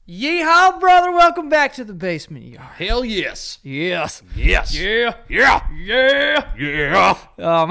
Yeehaw, brother! Welcome back to the basement yard. Hell yes. Yes. Yes. Yeah. Yeah. Yeah. Yeah.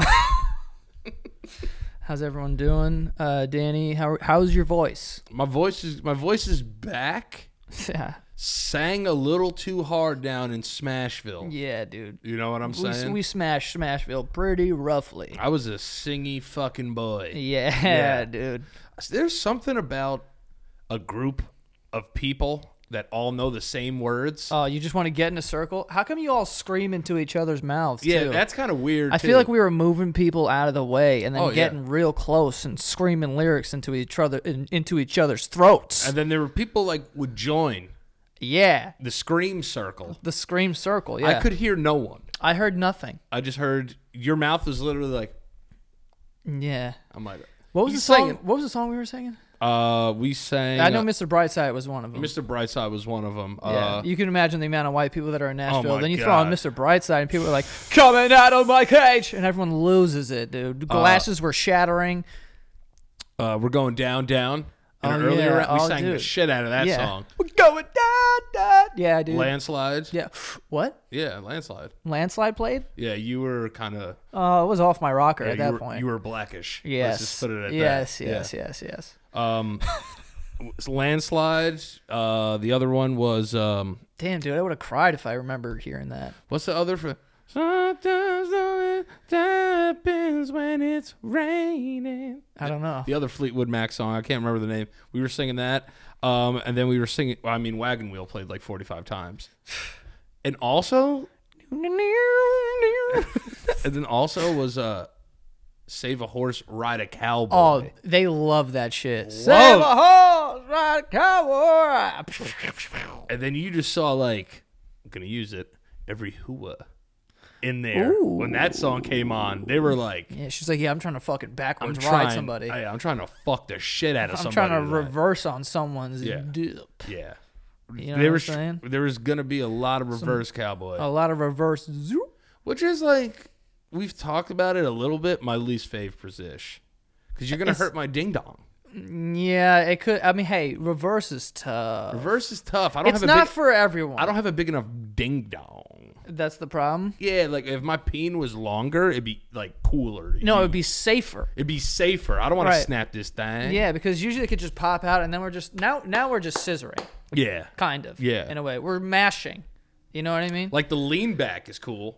How's everyone doing? Danny, how's your voice? My voice is back. Yeah. Sang a little too hard down in Smashville. Yeah, dude. You know what I'm saying? We smashed Smashville pretty roughly. I was a singy fucking boy. Yeah, dude. There's something about a group of people that all know the same words. Oh, you just want to get in a circle? How come you all scream into each other's mouths, Yeah, too? that's kind of weird, I feel like we were moving people out of the way and then Oh, getting real close and screaming lyrics into each other's throats. And then there were people like would join Yeah. the scream circle. The scream circle, yeah. I could hear no one. I heard nothing. I just heard your mouth was literally like, Yeah. I'm like, What was you the song? singing? What was the song we were singing? We sang. I know Mr. Brightside was one of them. Mr. Brightside was one of them. Yeah. You can imagine the amount of white people that are in Nashville. my Then you throw on God. Mr. Brightside and people are like, coming out of my cage. And everyone loses it, dude. The glasses were shattering. We're going down. In Oh, an earlier yeah. round, we Oh, sang the dude. shit out of that Yeah. song. We're going down. Yeah, dude. Landslide. Yeah. What? Yeah, landslide. Landslide played? Yeah, you were kind of. Oh, it was off my rocker at that point. You were blackish. Yes. Let's just put it at yes, that. yes. Landslide. The other one was. Damn, dude, I would have cried if I remembered hearing that. What's the other for? Sometimes it happens when it's raining. I don't know. The other Fleetwood Mac song, I can't remember the name. We were singing that, and then we were singing. Well, I mean, Wagon Wheel played like 45 times, and also, and then also was Save a Horse, Ride a Cowboy. Oh, they love that shit. Love Save it. a horse, ride a cowboy. And then you just saw like, I'm gonna use it, every hooah in there. Ooh. When that song came on, they were like, Yeah, she's like, yeah, I'm trying to fucking backwards I'm trying, ride somebody. I'm trying to fuck the shit out of I'm somebody. trying to tonight. reverse on someone's Yeah. dip. Yeah. You know what I'm saying? There was gonna be a lot of reverse cowboy, A lot of reverse zoop. which is like we've talked about it a little bit. My least fave position, because you're gonna hurt my ding dong. Yeah, it could. I mean, hey, reverse is tough. Reverse is tough. I don't It's have a not big, for everyone. I don't have a big enough ding dong. That's the problem. Yeah, like if my peen was longer, it'd be like cooler. To No, use. it'd be safer. It'd be safer. I don't want to Right. snap this thing. Yeah, because usually it could just pop out, and then we're just now we're just scissoring, Yeah. kind of. Yeah. In a way, we're mashing. You know what I mean? Like the lean back is cool.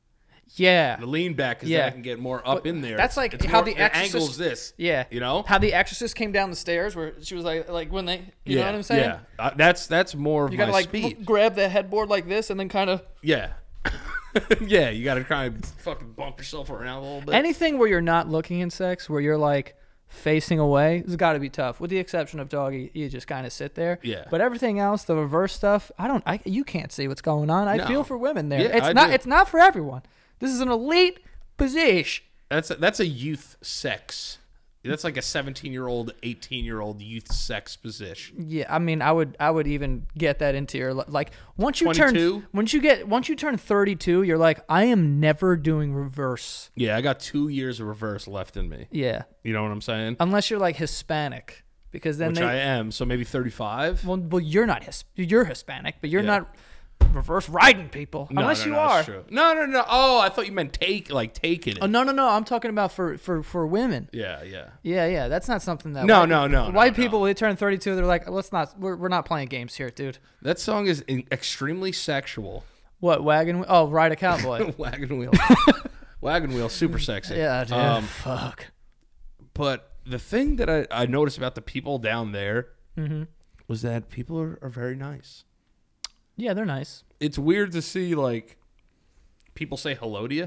Yeah. The lean back is Yeah. that I can get more up in there. That's like It's how more- The it Exorcist- angles this. Yeah. You know? How The Exorcist came down the stairs, where she was like when they, you know what I'm saying? Yeah. That's more of You my gotta like speed. grab the headboard like this, and then kind of Yeah. Yeah, you got to kind of fucking bump yourself around a little bit. anything where you're not looking in sex, where you're like facing away, it's got to be tough. With the exception of doggy, you just kind of sit there. Yeah. But everything else, the reverse stuff, you can't see what's going on. I No. feel for women there. Yeah, I do. It's not for everyone. This is an elite position. That's a youth sex. That's like a 17-year-old, 18-year-old youth sex position. Yeah, I mean, I would even get that into your like once you 22? turn once you turn 32, you're like, I am never doing reverse. Yeah, I got 2 years of reverse left in me. Yeah, You know what I'm saying? unless you're like Hispanic, because then Which I am. So maybe 35. well you're not you're Hispanic, but you're Yeah. not reverse riding people unless you no, are. that's true. No. Oh, I thought you meant taking it. Oh no, I'm talking about for women. Yeah. Yeah, that's not something that No, white, no, white no. people when they turn 32, they're like, we're not playing games here, dude. That song is extremely sexual. What wagon? Oh, ride a cowboy. Wagon wheel. Wagon wheel, super sexy. Yeah, dude. Fuck. But the thing that I noticed about the people down there Mm-hmm. was that people are very nice. Yeah, they're nice. It's weird to see, like, people say hello to you.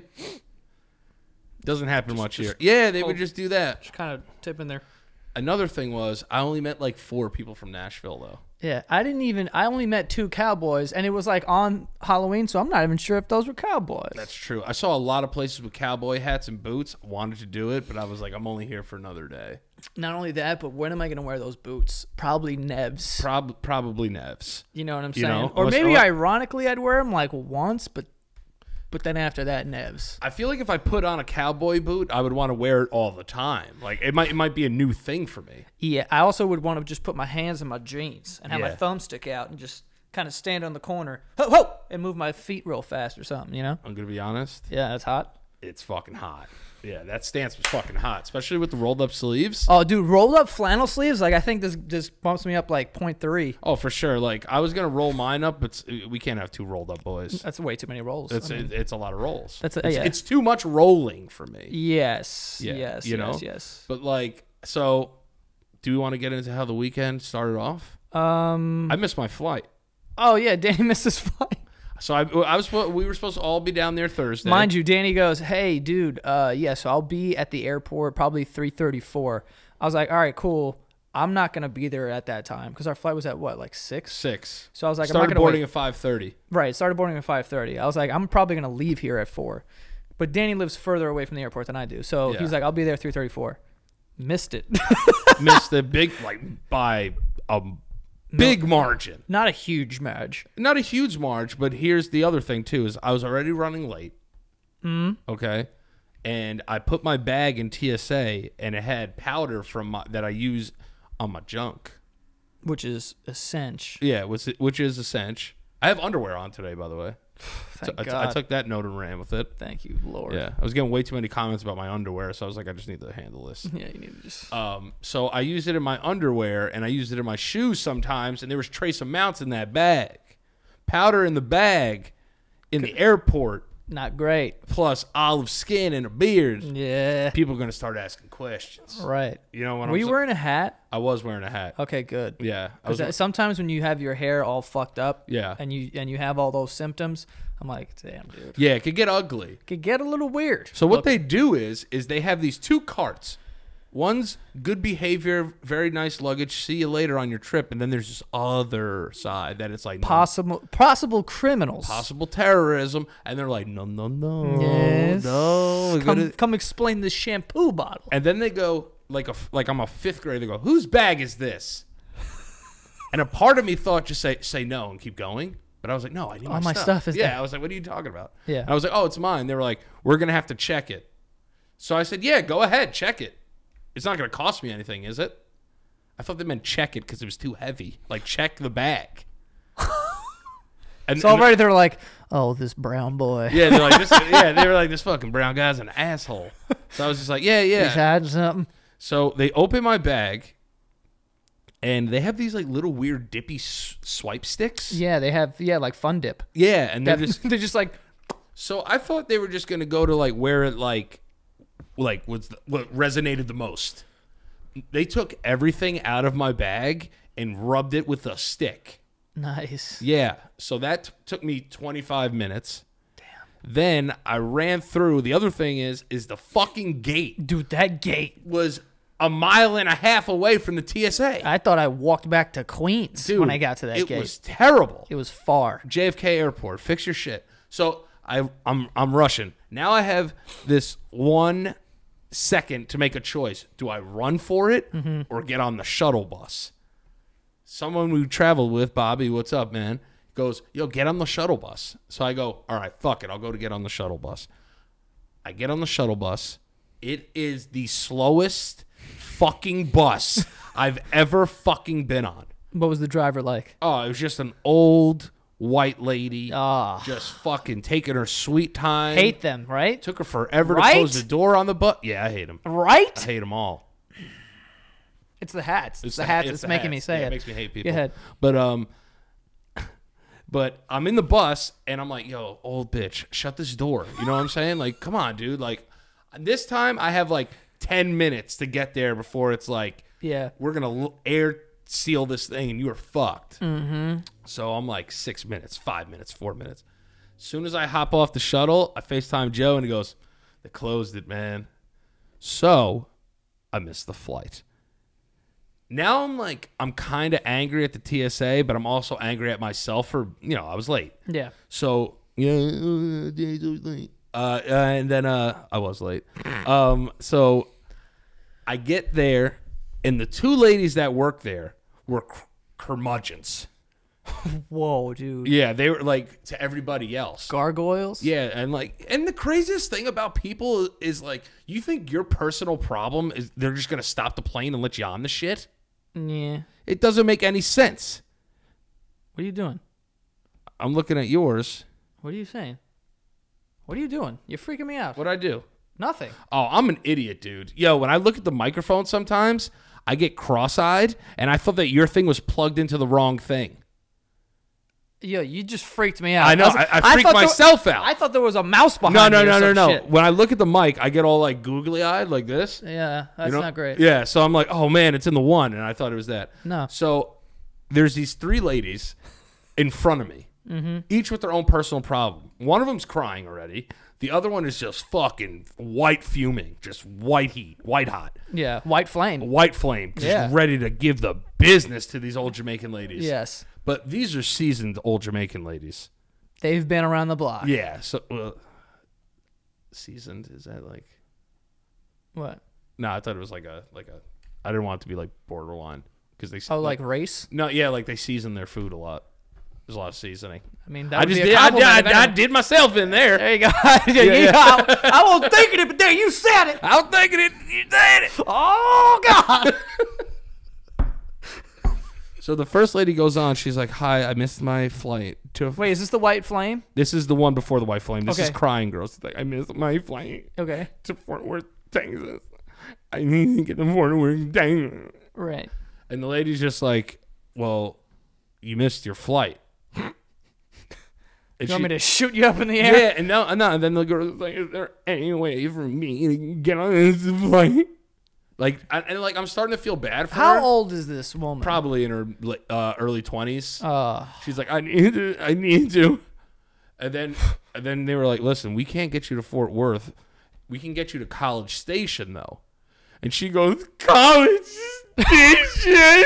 Doesn't happen much here. Yeah, they would just do that. Just kind of tipping there. Another thing was, I only met, like, 4 people from Nashville, though. Yeah, I only met 2 cowboys, and it was like on Halloween, so I'm not even sure if those were cowboys. That's true. I saw a lot of places with cowboy hats and boots. I wanted to do it, but I was like, I'm only here for another day. Not only that, but when am I going to wear those boots? Probably Nevs. Probably Nevs. You know what I'm You saying? know, or unless- maybe unless- ironically I'd wear them like once, but But then after that, Nevs. I feel like if I put on a cowboy boot, I would want to wear it all the time. Like it might be a new thing for me. Yeah, I also would want to just put my hands in my jeans and have my Yeah. thumb stick out and just kind of stand on the corner, ho, ho, and move my feet real fast or something, you know? I'm gonna be honest. Yeah, that's hot. It's fucking hot. Yeah, that stance was fucking hot, especially with the rolled up sleeves. Oh, dude, rolled up flannel sleeves, like I think this just bumps me up like 0.3. Oh, for sure. Like I was gonna roll mine up, but we can't have 2 rolled up boys. That's way too many rolls. It's I mean, it's a lot of rolls. That's it's, yeah. it's too much rolling for me. yes, Yeah, yes, you yes, know? yes. But like, so do we want to get into how the weekend started off? I missed my flight. Oh yeah, Danny missed his flight. So we were supposed to all be down there Thursday. Mind you, Danny goes, "Hey, dude, yeah, so I'll be at the airport probably 3:34." I was like, "All right, cool. I'm not gonna be there at that time because our flight was at what, like 6?" 6. So I was like, Started "I'm not gonna boarding wait." at 5:30. Right, started boarding at 5:30. I was like, "I'm probably gonna leave here at 4," but Danny lives further away from the airport than I do, so Yeah. he's like, "I'll be there at 3:34." Missed it. Missed the big by a big margin. Not a huge match. Not a huge march, but here's the other thing too: is I was already running late. Okay, and I put my bag in TSA, and it had powder that I use on my junk. Which is a cinch. Yeah, which is a cinch. I have underwear on today, by the way. Thank I God. took that note and ran with it. Thank you, Lord. Yeah, I was getting way too many comments about my underwear, so I was like, I just need to handle this. Yeah, you need to just. So I used it in my underwear, and I used it in my shoes sometimes, and there was trace amounts in that bag. Powder in the bag in the airport, Not great. plus olive skin and a beard. Yeah. People are going to start asking questions. Right. You know what Were you wearing a hat? I was wearing a hat. Okay, good. Yeah. I was, Sometimes when you have your hair all fucked up, Yeah. and you have all those symptoms, I'm like, damn, dude, yeah, it could get ugly. could get a little weird. So what they do is they have these 2 carts. One's good behavior, very nice luggage, see you later on your trip, and then there's this other side that it's like Possible criminals. possible terrorism, and they're like, no, Yes. no. we're gonna-" Come explain this shampoo bottle. And then they go like I'm a 5th grader. They go, whose bag is this? And a part of me thought just say no and keep going. But I was like, no, I need All my my stuff is yeah. there. I was like, what are you talking about? Yeah. And I was like, oh, it's mine. They were like, we're gonna have to check it. So I said, yeah, go ahead, check it. It's not gonna cost me anything, is it? I thought they meant check it because it was too heavy. Like check the bag. And So already they're like, oh, this brown boy. yeah, they're like this. Yeah, they were like, this fucking brown guy's an asshole. So I was just like, yeah. He's hiding something. So they open my bag, and they have these like little weird dippy swipe sticks. Yeah, they have like Fun Dip. Yeah, and they're That- just. they're just like, So I thought they were just gonna go to like where it like what resonated the most. They took everything out of my bag and rubbed it with a stick. nice. Yeah, so that took me 25 minutes. Damn. Then I ran through. The other thing is the fucking gate Dude, that gate. was a mile and a half away from the TSA. I thought I walked back to Queens Dude, when I got to that it gate. was terrible. It was far. JFK Airport, fix your shit. So I'm rushing. Now I have this 1 second to make a choice. Do I run for it or get on the shuttle bus? Someone we traveled with, Bobby, what's up, man? Goes, yo, get on the shuttle bus. So I go, all right, fuck it. I'll go to get on the shuttle bus. I get on the shuttle bus. It is the slowest fucking bus I've ever fucking been on. What was the driver like? Oh, it was just an old white lady Ah. just fucking taking her sweet time. Hate them, right? Took her forever Right? to close the door on the bus. Yeah, I hate them. I Right? hate them all. It's the hats. It's the hats. It's the making me hats. say Yeah, it. It makes me hate people. Go ahead. But I'm in the bus and I'm like, yo, old bitch, shut this door. You know what I'm saying? Like, come on, dude. Like, this time I have like 10 minutes to get there before it's like, Yeah. we're gonna air seal this thing and you are fucked. Mm-hmm. So I'm like 6 minutes, 5 minutes, 4 minutes. As soon as I hop off the shuttle, I FaceTime Joe and he goes, they closed it, man. So I missed the flight. Now I'm kind of angry at the TSA, but I'm also angry at myself for, I was late. Yeah. So and then I was late. So I get there, and the 2 ladies that work there were curmudgeons. Whoa, dude. Yeah, they were like to everybody else. Gargoyles? Yeah, and the craziest thing about people is like, you think your personal problem is they're just gonna stop the plane and let you on the shit? Yeah. It doesn't make any sense. What are you doing? I'm looking at yours. What are you saying? What are you doing? You're freaking me out. What'd I do? Nothing. Oh, I'm an idiot, dude. Yo, when I look at the microphone sometimes, I get cross-eyed, and I thought that your thing was plugged into the wrong thing. Yo, you just freaked me out. I know. I freaked myself out. I thought there was a mouse behind me. No. Shit. When I look at the mic, I get all like googly-eyed like this. Yeah, that's not great. Yeah, so I'm like, oh, man, it's in the one, and I thought it was that. No. So there's these 3 ladies in front of me, each with their own personal problem. One of them's crying already. The other one is just fucking white fuming, just white heat, white hot. Yeah, white flame. White flame, just ready to give the business to these old Jamaican ladies. Yes. But these are seasoned old Jamaican ladies. They've been around the block. Yeah. So, seasoned, is that like? What? No, I thought it was like a. I didn't want it to be like borderline because they. Oh, like race? No, yeah, like they season their food a lot. There's a lot of seasoning. I mean, that would be a compliment if I anyone- did myself in there. There you go. I was thinking it, but there you said it. I was thinking it. You said it. Oh God. So the first lady goes on. She's like, "Hi, I missed my flight to." Wait, is this the white flame? This is the one before the white flame. This is Okay. crying girl. She's like, "I missed my flight Okay. to Fort Worth, Texas. I need to get to Fort Worth, Texas." Right. And the lady's just like, "Well, you missed your flight." You want me to shoot you up in the air? Yeah, and no, and then the girl's like, "Is there any way for me to get on this flight?" Like, I'm starting to feel bad for her. How old is this woman? Probably in her early 20s. Uh, She's like, I need to. And then they were like, "Listen, we can't get you to Fort Worth. We can get you to College Station, though." And she goes, "College Station?"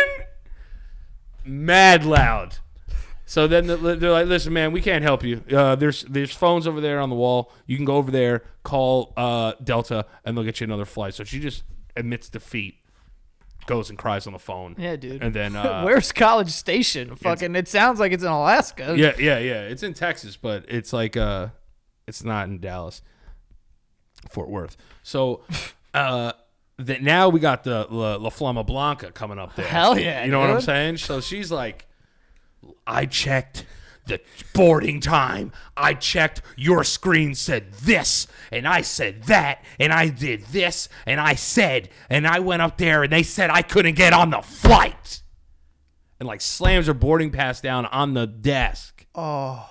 Mad loud. So then they're like, "Listen, man, we can't help you. There's phones over there on the wall. You can go over there, call Delta, and they'll get you another flight." So she just admits defeat, goes and cries on the phone. yeah, dude. And then Where's College Station? Fucking, it sounds like it's in Alaska. yeah. It's in Texas, but it's like it's not in Dallas, Fort Worth. So that now we got the La Flama Blanca coming up there. Hell yeah, you know what I'm dude. saying? So she's like, "I checked the boarding time. I checked. Your screen said this, and I said that, and I did this, and I said, and I went up there, and they said I couldn't get on the flight." And like slams her boarding pass down on the desk. Oh.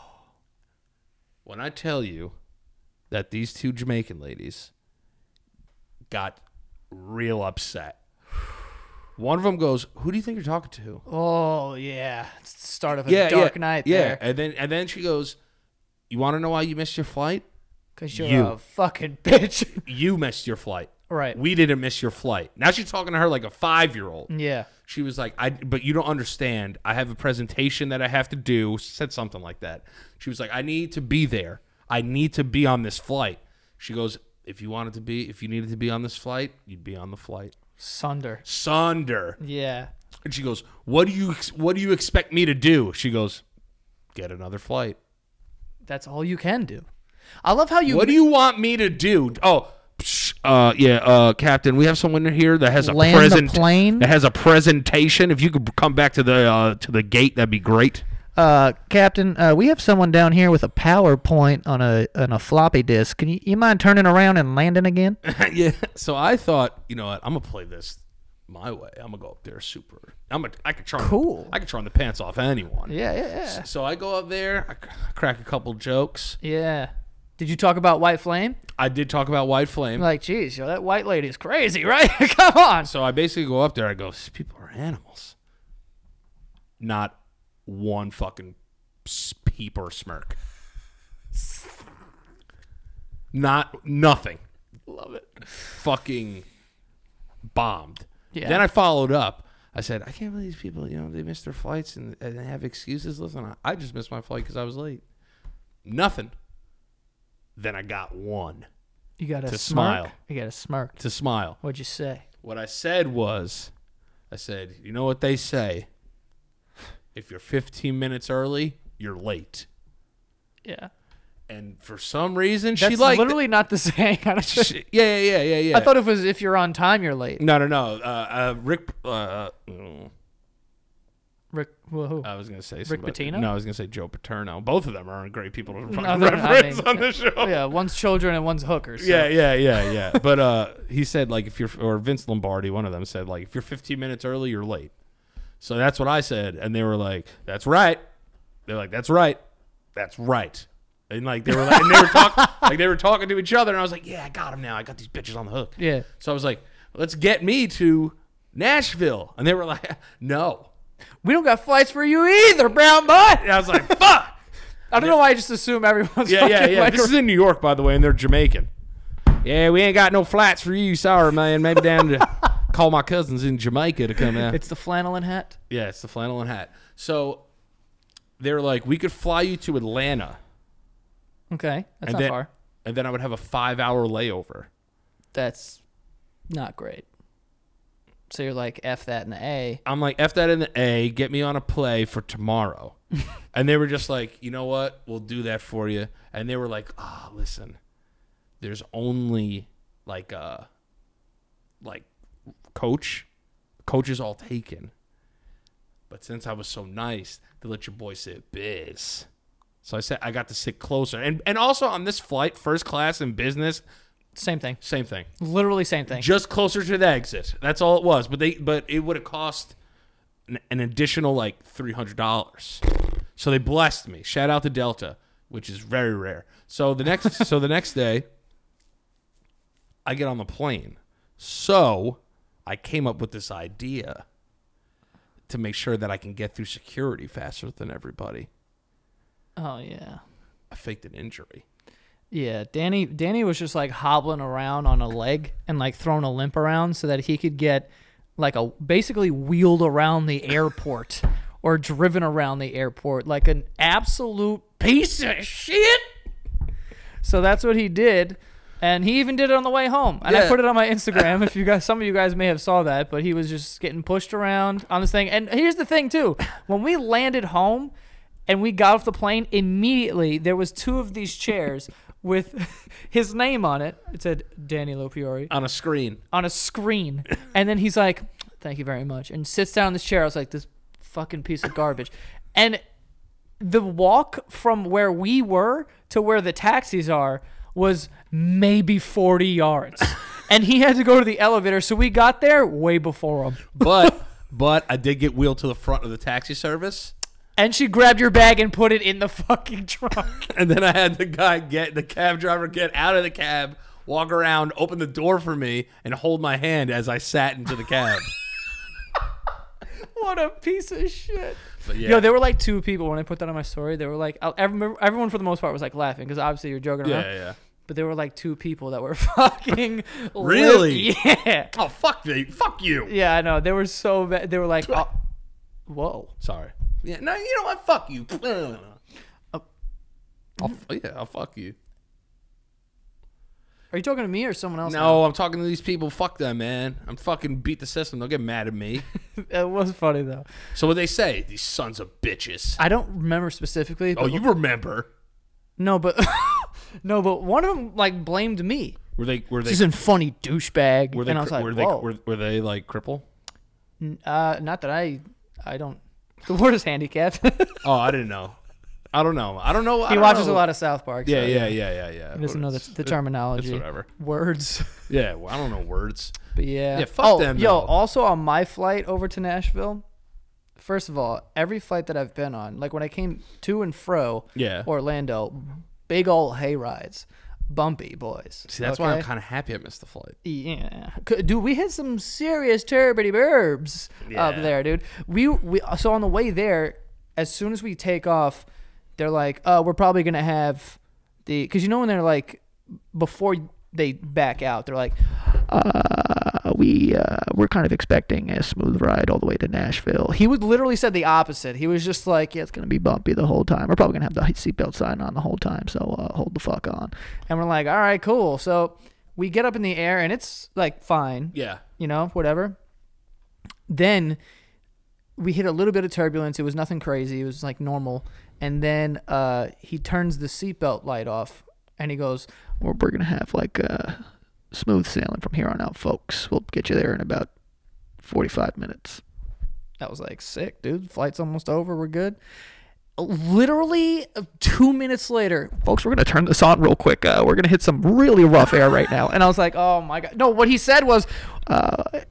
When I tell you that these 2 Jamaican ladies got real upset. One of them goes, "Who do you think you're talking to?" Oh, yeah. It's the start of a dark night Yeah, there. and then she goes, "You want to know why you missed your flight? Because you're You. a fucking bitch. You missed your flight. Right. We didn't miss your flight." Now she's talking to her like a 5-year-old. Yeah. She was like, "But you don't understand. I have a presentation that I have to do." Said something like that. She was like, "I need to be there. I need to be on this flight." She goes, if you needed to be on this flight, you'd be on the flight." Sunder. Yeah. And she goes, what do you expect me to do?" She goes, "Get another flight." That's all you can do. I love how you... What do you want me to do? Oh, Captain, we have someone here that has a Land the plane? that has a presentation. If you could come back to the gate, that'd be great. Captain, we have someone down here with a PowerPoint on a floppy disk. Can you mind turning around and landing again? Yeah. So I thought, you know what? I'm gonna play this my way. I'm gonna go up there super. I could charm. Cool. I could charm the pants off anyone. Yeah. So I go up there. I crack a couple jokes. Yeah. Did you talk about White Flame? I did talk about White Flame. Like, geez, yo, that white lady's crazy, right? Come on. So I basically go up there. I go, "These people are animals." Not one fucking peep or smirk. Nothing. Love it. Fucking bombed. Yeah. Then I followed up. I said, "I can't believe these people, they missed their flights and they have excuses. Listen, I just missed my flight because I was late." Nothing. Then I got one You got a To smirk? smile. You got a smirk. to smile. What'd you say? What I said was, you know what they say? if you're 15 minutes early, you're late. Yeah. And for some reason, That's she liked literally not the saying. Yeah. I thought it was if you're on time, you're late. No. Rick, who? I was going to say Rick Pitino? No, I was going to say Joe Paterno. Both of them are great people to fucking No, they're not. reference on the show. Yeah, one's children and one's hookers. So. Yeah. But he said, like, or Vince Lombardi, one of them said, like, if you're 15 minutes early, you're late. So that's what I said. And they were like, that's right. They're like, that's right. That's right. And like they were like, and they were talking to each other, and I was like, yeah, I got him now. I got these bitches on the hook. Yeah. So I was like, let's get me to Nashville. And they were like, no. We don't got flights for you either, brown boy. And I was like, fuck. I don't know why I just assume everyone's Yeah. Like This is in New York, by the way, and they're Jamaican. Yeah, we ain't got no flights for you. Sorry, man. Maybe down to call my cousins in Jamaica to come out. It's the flannel and hat. Yeah, it's the flannel and hat. So they were like, we could fly you to Atlanta. Okay, that's And not then- far. And then I would have a 5-hour layover. That's not great. So you're like, F that in the A. I'm like, F that in the A, get me on a play for tomorrow. And they were just like, you know what? We'll do that for you. And they were like, listen, there's only like coach. Coach is all taken. But since I was so nice, they let your boy sit biz. So I said I got to sit closer. And also on this flight, first class in business, Same thing. same thing. Literally same thing. Just closer to the exit. That's all it was. But it would have cost an additional like $300. So they blessed me. Shout out to Delta, which is very rare. So the next day, I get on the plane. So I came up with this idea to make sure that I can get through security faster than everybody. Oh yeah. I faked an injury. Yeah, Danny was just like hobbling around on a leg and like throwing a limp around so that he could get like basically wheeled around the airport or driven around the airport like an absolute piece of shit. So that's what he did. And he even did it on the way home. And I put it on my Instagram if you guys, some of you guys may have saw that, but he was just getting pushed around on this thing. And here's the thing too. When we landed home and we got off the plane, immediately there was 2 of these chairs with his name on it. It said Danny Lopiori On a screen. on a screen. And then he's like, thank you very much. And sits down in this chair. I was like, this fucking piece of garbage. And the walk from where we were to where the taxis are was maybe 40 yards. And he had to go to the elevator. So we got there way before him. But I did get wheeled to the front of the taxi service. And she grabbed your bag and put it in the fucking trunk. And then I had the cab driver get out of the cab, walk around, open the door for me, and hold my hand as I sat into the cab. What a piece of shit. But yeah. Yo, there were like 2 people when I put that on my story. They were like, everyone for the most part was like laughing because obviously you're joking around. Yeah. But there were like 2 people that were fucking Really? Yeah. Oh, fuck you. Yeah, I know. They were so bad. They were like, oh, whoa. Sorry. Yeah, no, you know what? Fuck you. I'll fuck you. Are you talking to me or someone else? No, I'm talking to these people. Fuck them, man. I'm fucking beat the system. Don't get mad at me. It was funny though. So what they say? These sons of bitches. I don't remember specifically. Oh, But you remember? No, but no, but one of them like blamed me. Were they? She's a funny douchebag. Were they? And I was like, were whoa. they? Were they like cripple? Not that I don't. The word is handicapped. Oh, I didn't know. I don't know. He watches a lot of South Park. So Yeah. He doesn't know the terminology. It's whatever. Words. Yeah, well, I don't know words. But yeah. Yeah, fuck them, Yo, though. also on my flight over to Nashville, first of all, every flight that I've been on, like when I came to and fro Yeah. Orlando, big old hay rides. Bumpy, boys. See, that's why I'm kind of happy I missed the flight. Yeah, dude, we hit some serious turbity burbs up Yeah. there, dude. We so on the way there, as soon as we take off, they're like, "Oh, we're probably gonna have because you know when they're like before they back out, they're like, we're kind of expecting a smooth ride all the way to Nashville." He would literally said the opposite. He was just like, "Yeah, it's gonna be bumpy the whole time. We're probably gonna have the seatbelt sign on the whole time, so hold the fuck on." And we're like, "All right, cool." So we get up in the air and it's like fine, Yeah. you know, whatever. Then we hit a little bit of turbulence. It was nothing crazy. It was like normal. And then he turns the seatbelt light off, and he goes, "We're gonna have like smooth sailing from here on out, folks. We'll get you there in about 45 minutes." I was like, sick, dude. Flight's almost over. We're good. Literally 2 minutes later, folks, we're going to turn this on real quick. We're going to hit some really rough air right now. And I was like, oh, my God. No, what he said was, by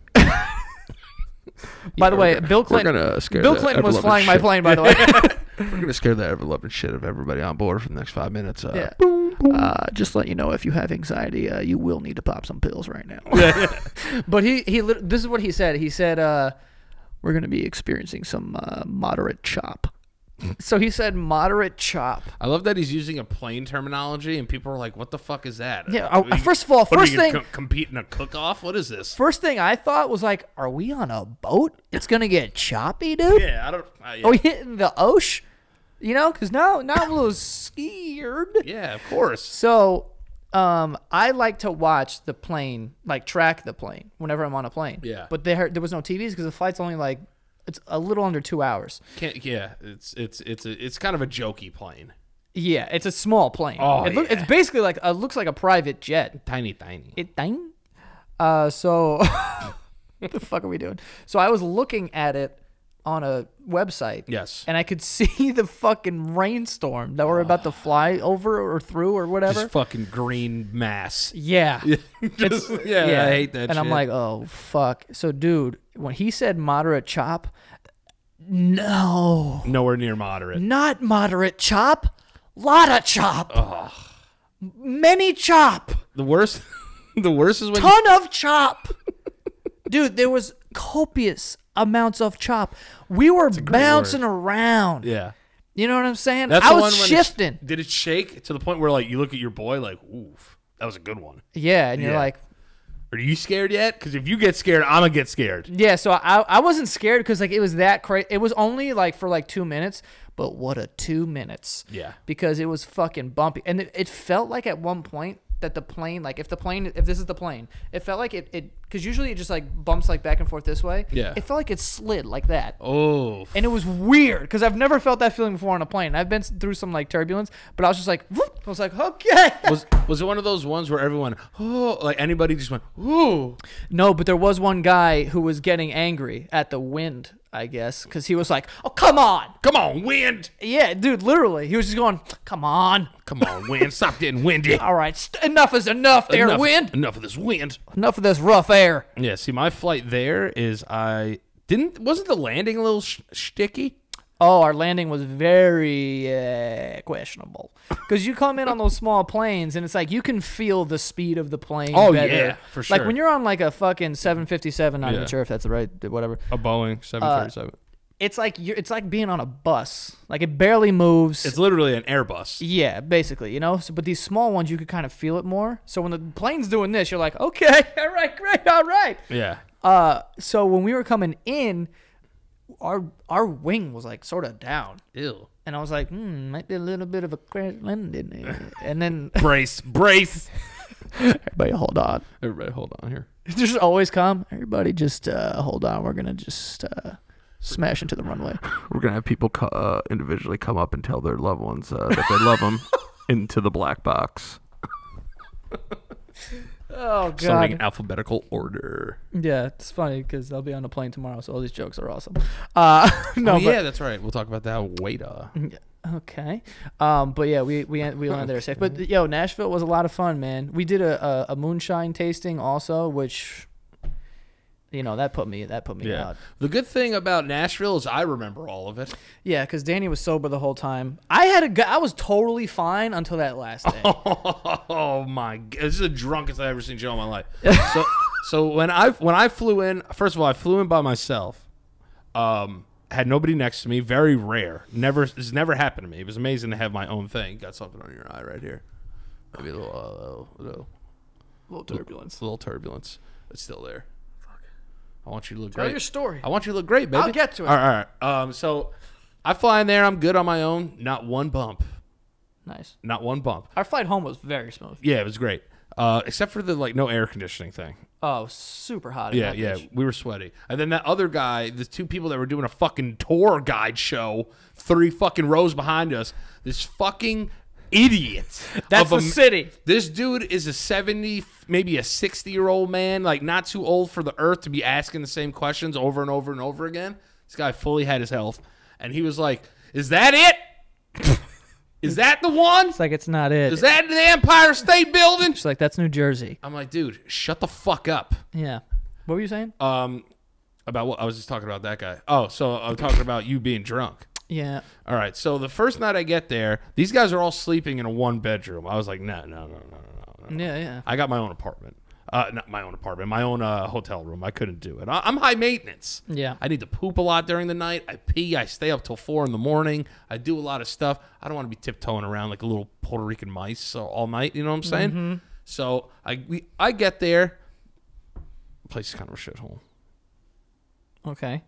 the way, Bill Clinton was flying my plane, by the way. We're going to scare the ever-loving shit of everybody on board for the next 5 minutes. Yeah. Just let you know, if you have anxiety, you will need to pop some pills right now. But this is what he said. He said, we're going to be experiencing some moderate chop. So he said moderate chop. I love that he's using a plane terminology, and people are like, "What the fuck is that?" Yeah. First of all, compete in a cook-off. What is this? First thing I thought was like, "Are we on a boat? It's gonna get choppy, dude." Yeah, I don't. Yeah. Are we hitting the ocean? You know, because now I'm a little scared. Yeah, of course. So, I like to watch the plane, like track the plane whenever I'm on a plane. Yeah. But there was no TVs because the flight's only like. It's a little under 2 hours. It's kind of a jokey plane. Yeah, it's a small plane. Oh, It's basically like looks like a private jet. Tiny. It tiny. So what the fuck are we doing? So I was looking at it on a website. Yes. And I could see the fucking rainstorm that we're about to fly over or through or whatever. Just fucking green mass. Yeah. I hate that shit. And I'm like, oh, fuck. So, dude, when he said moderate chop, no. Nowhere near moderate. Not moderate chop. Lotta chop. Ugh. Many chop. The worst is when ton of chop. Dude, there was copious amounts of chop. We were bouncing around. Yeah. You know what I'm saying? That's I was shifting. Did it shake to the point where like you look at your boy like, oof, that was a good one? Yeah, and you're like, are you scared yet? Because if you get scared, I'm gonna get scared. Yeah, so I wasn't scared because like it was that crazy. It was only like for like 2 minutes, but what a 2 minutes. Yeah. Because it was fucking bumpy, and it felt like at one point that the plane, like if this is the plane, it felt like it because usually it just like bumps like back and forth this way. Yeah. It felt like it slid like that. Oh. And it was weird because I've never felt that feeling before on a plane. I've been through some like turbulence, but I was just like, whoop. I was like, okay. Was it one of those ones where everyone, oh, like anybody just went, ooh? No, but there was one guy who was getting angry at the wind, I guess, because he was like, oh, come on, wind. Yeah, dude, literally. He was just going, come on, wind, stop getting windy. All right, enough is enough there, wind. Enough of this wind. Enough of this rough air. Yeah, see, my flight there is wasn't the landing a little shticky? Oh, our landing was very questionable. Because you come in on those small planes, and it's like you can feel the speed of the plane better. Yeah, for sure. Like when you're on like a fucking 757, not even sure if that's the right, whatever. A Boeing 737. It's like being on a bus. Like it barely moves. It's literally an Airbus. Yeah, basically, you know. So, but these small ones, you could kind of feel it more. So when the plane's doing this, you're like, okay, all right, great, all right. Yeah. So when we were coming in, our wing was like sort of down. Ew. And I was like, might be a little bit of a crash landing. And then brace. Everybody hold on. Everybody hold on here. Just always calm. Everybody just hold on. We're gonna just smash into the runway. We're gonna have people individually come up and tell their loved ones that they love them into the black box. Oh god! Starting in alphabetical order. Yeah, it's funny because I'll be on a plane tomorrow, so all these jokes are awesome. That's right. We'll talk about that later. Okay. But yeah, we landed there safe. But yo, Nashville was a lot of fun, man. We did a moonshine tasting also, which. You know, that put me out. The good thing about Nashville is I remember all of it. Yeah, because Danny was sober the whole time. I was totally fine until that last day. Oh my god, this is the drunkest I've ever seen Joe in my life. So when I flew in, first of all, I flew in by myself. Had nobody next to me. Very rare. It's never happened to me. It was amazing to have my own thing. Got something on your eye right here. Maybe a little turbulence. A little turbulence. It's still there. I want you to look Tell great. your story. I want you to look great, baby. I'll get to it. All right. So I fly in there. I'm good on my own. Not one bump. Nice. Not one bump. Our flight home was very smooth. Yeah, it was great. Except for the no air conditioning thing. Oh, super hot. in Yeah, that yeah, bitch. we were sweaty. And then that other guy, the two people that were doing a fucking tour guide show, 3 fucking rows behind us, this fucking idiot. That's of the city. This dude is a 70, maybe a 60-year-old man, like not too old for the earth to be asking the same questions over and over and over again. This guy fully had his health. And he was like, is that it? Is that the one? It's like it's not it. Is that the Empire State Building? It's like that's New Jersey. I'm like, dude, shut the fuck up. Yeah. What were you saying? About what? I was just talking about that guy. Oh, so I'm talking about you being drunk. Yeah. All right. So the first night I get there, these guys are all sleeping in a 1-bedroom. I was like, no. Yeah, yeah. I got my own apartment. Not my own apartment, my own hotel room. I couldn't do it. I'm high maintenance. Yeah. I need to poop a lot during the night. I pee. I stay up till 4 a.m. I do a lot of stuff. I don't want to be tiptoeing around like a little Puerto Rican mice all night. You know what I'm saying? Mm-hmm. So I get there. The place is kind of a shithole. Okay.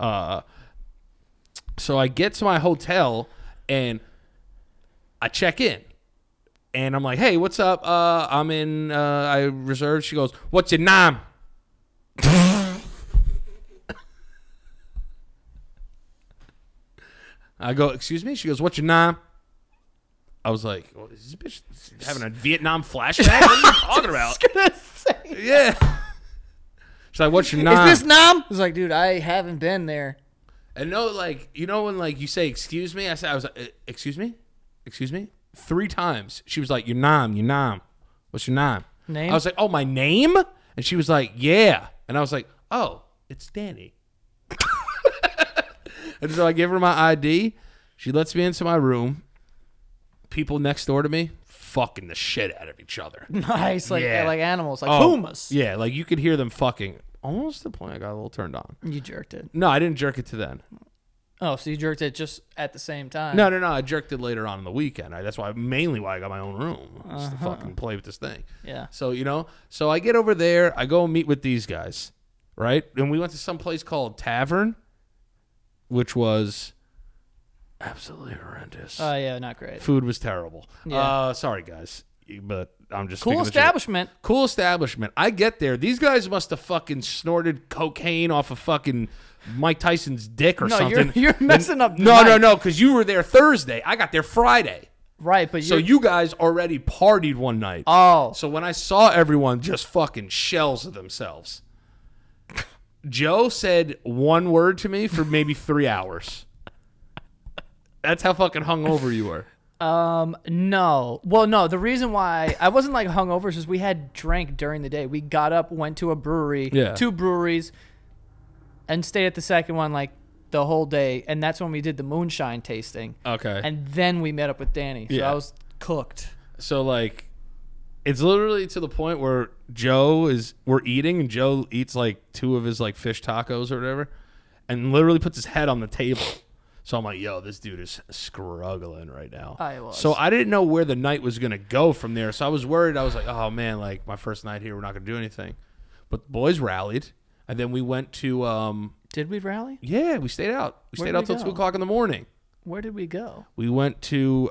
So I get to my hotel and I check in. And I'm like, hey, what's up? I'm in, I reserved. She goes, what's your name? I go, excuse me? She goes, what's your name? I was like, oh, is this bitch having a Vietnam flashback? What are you talking about? Yeah. She's like, what's your name? Is this Nam? It's like, dude, I haven't been there. And no, like, you know when like you say, excuse me? I was like, excuse me? Excuse me? 3 times. She was like, your name. What's your name? Name? I was like, oh, my name? And she was like, yeah. And I was like, oh, it's Danny. And so I give her my ID. She lets me into my room. People next door to me fucking the shit out of each other. Nice. Like Yeah. like animals. Like Oh, pumas. Yeah, like you could hear them fucking. Almost to the point I got a little turned on. You jerked it. No, I didn't jerk it to then. Oh, so you jerked it just at the same time. No. I jerked it later on in the weekend. That's mainly why I got my own room. Just to fucking play with this thing. Yeah. So, so I get over there. I go and meet with these guys, right? And we went to some place called Tavern, which was absolutely horrendous. Oh, yeah, not great. Food was terrible. Yeah. Sorry, guys, but I'm just Cool speaking the truth. establishment. Cool establishment. I get there. These guys must have fucking snorted cocaine off of fucking Mike Tyson's dick or No, something. you're messing up the No, night. because you were there Thursday. I got there Friday. Right, but So you guys already partied one night. Oh. So when I saw everyone just fucking shells of themselves, Joe said one word to me for maybe 3 hours. That's how fucking hungover you were. No. Well, no. The reason why I wasn't like hungover is just we had drank during the day. We got up, went to a brewery, Yeah. 2 breweries, and stayed at the second one like the whole day. And that's when we did the moonshine tasting. Okay. And then we met up with Danny. So Yeah. I was cooked. So like, it's literally to the point where we're eating and Joe eats like 2 of his like fish tacos or whatever, and literally puts his head on the table. So I'm like, yo, this dude is struggling right now. I was. So I didn't know where the night was going to go from there. So I was worried. I was like, oh, man, like my first night here, we're not going to do anything. But the boys rallied. And then we went to, Did we rally? yeah, we stayed out. We Where stayed did out we till go? 2 o'clock in the morning. Where did we go? We went to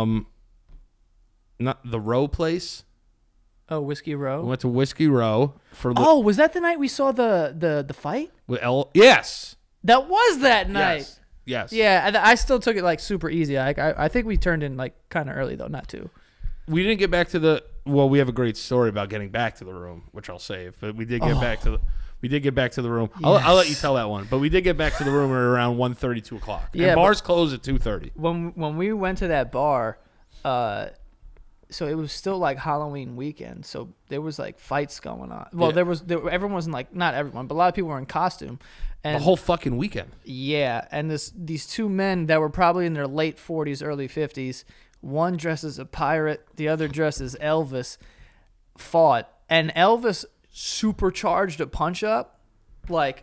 not the Row place. Oh, Whiskey Row. We went to Whiskey Row for Oh, was that the night we saw the fight? with Yes. That was that night. Yes. Yeah, and I still took it like super easy. I think we turned in like kind of early though, not too. We didn't get back to the. Well, we have a great story about getting back to the room, which I'll save. But we did get back to the. We did get back to the room. I'll let you tell that one. But we did get back to the room at around 1:30, 2 o'clock. Yeah, and bars close at 2:30. When we went to that bar, so it was still like Halloween weekend. So there was like fights going on. Well, Yeah. everyone wasn't like, not everyone, but a lot of people were in costume. And The whole fucking weekend. yeah, and these 2 men that were probably in their late 40s, early 50s, one dressed as a pirate, the other dressed as Elvis, fought. And Elvis supercharged a punch up, like,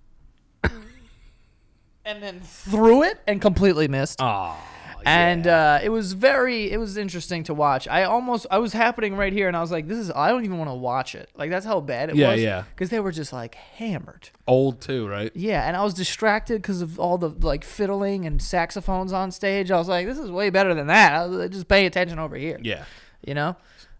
and then threw it and completely missed. Oh. And it was interesting to watch. I was happening right here, and I was like, I don't even want to watch it. Like, that's how bad it was. Yeah. Because they were just like hammered. Old too, right? Yeah, and I was distracted because of all the like fiddling and saxophones on stage. I was like, this is way better than that. I was just paying attention over here. Yeah. You know?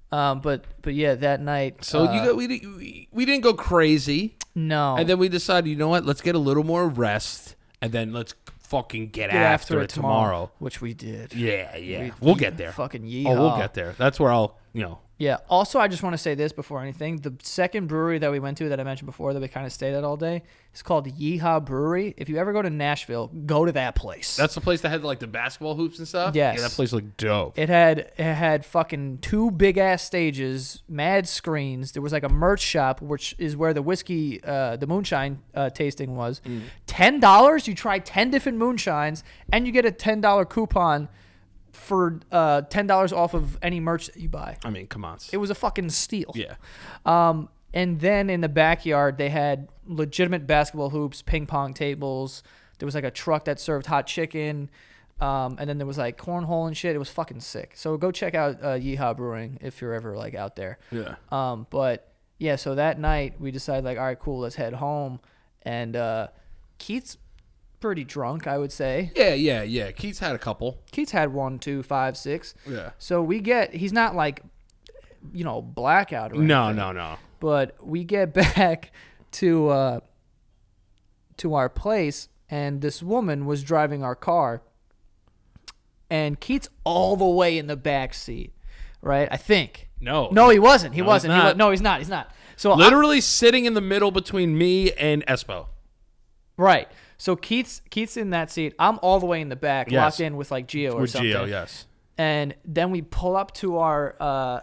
But yeah, that night. So we didn't go crazy, no, and then we decided, you know what? Let's get a little more rest, and then let's fucking get after it tomorrow. Which we did. Yeah. We'll get there. Fucking yeehaw. Oh, we'll get there. That's where I'll. Yeah. Also, I just want to say this before anything. The second brewery that we went to that I mentioned before that we kind of stayed at all day is called Yeehaw Brewery. If you ever go to Nashville, go to that place. That's the place that had like the basketball hoops and stuff. Yes. Yeah, that place looked dope. It had fucking 2 big ass stages, mad screens. There was like a merch shop, which is where the whiskey, the moonshine tasting was. $10. You try 10 different moonshines, and you get a $10 coupon for $10 off of any merch that you buy. I mean, come on. It was a fucking steal. Yeah. And then in the backyard, they had legitimate basketball hoops, ping pong tables. There was like a truck that served hot chicken. And then there was like cornhole and shit. It was fucking sick. So go check out Yeehaw Brewing if you're ever like out there. Yeah. But yeah, so that night we decided like, all right, cool, let's head home. And Keith's pretty drunk, I would say. Yeah. Keith's had a couple. Keith's had 1, 2, 5, 6. Yeah. So he's not like, blackout or anything. No. But we get back to our place, and this woman was driving our car, and Keith's all the way in the back seat, right? I think. No, he wasn't. He wasn't. He's not. He's not. So literally sitting in the middle between me and Espo. Right. So Keith's in that seat. I'm all the way in the back, Yes. locked in with like Gio or something. With Gio, yes. And then we pull up to our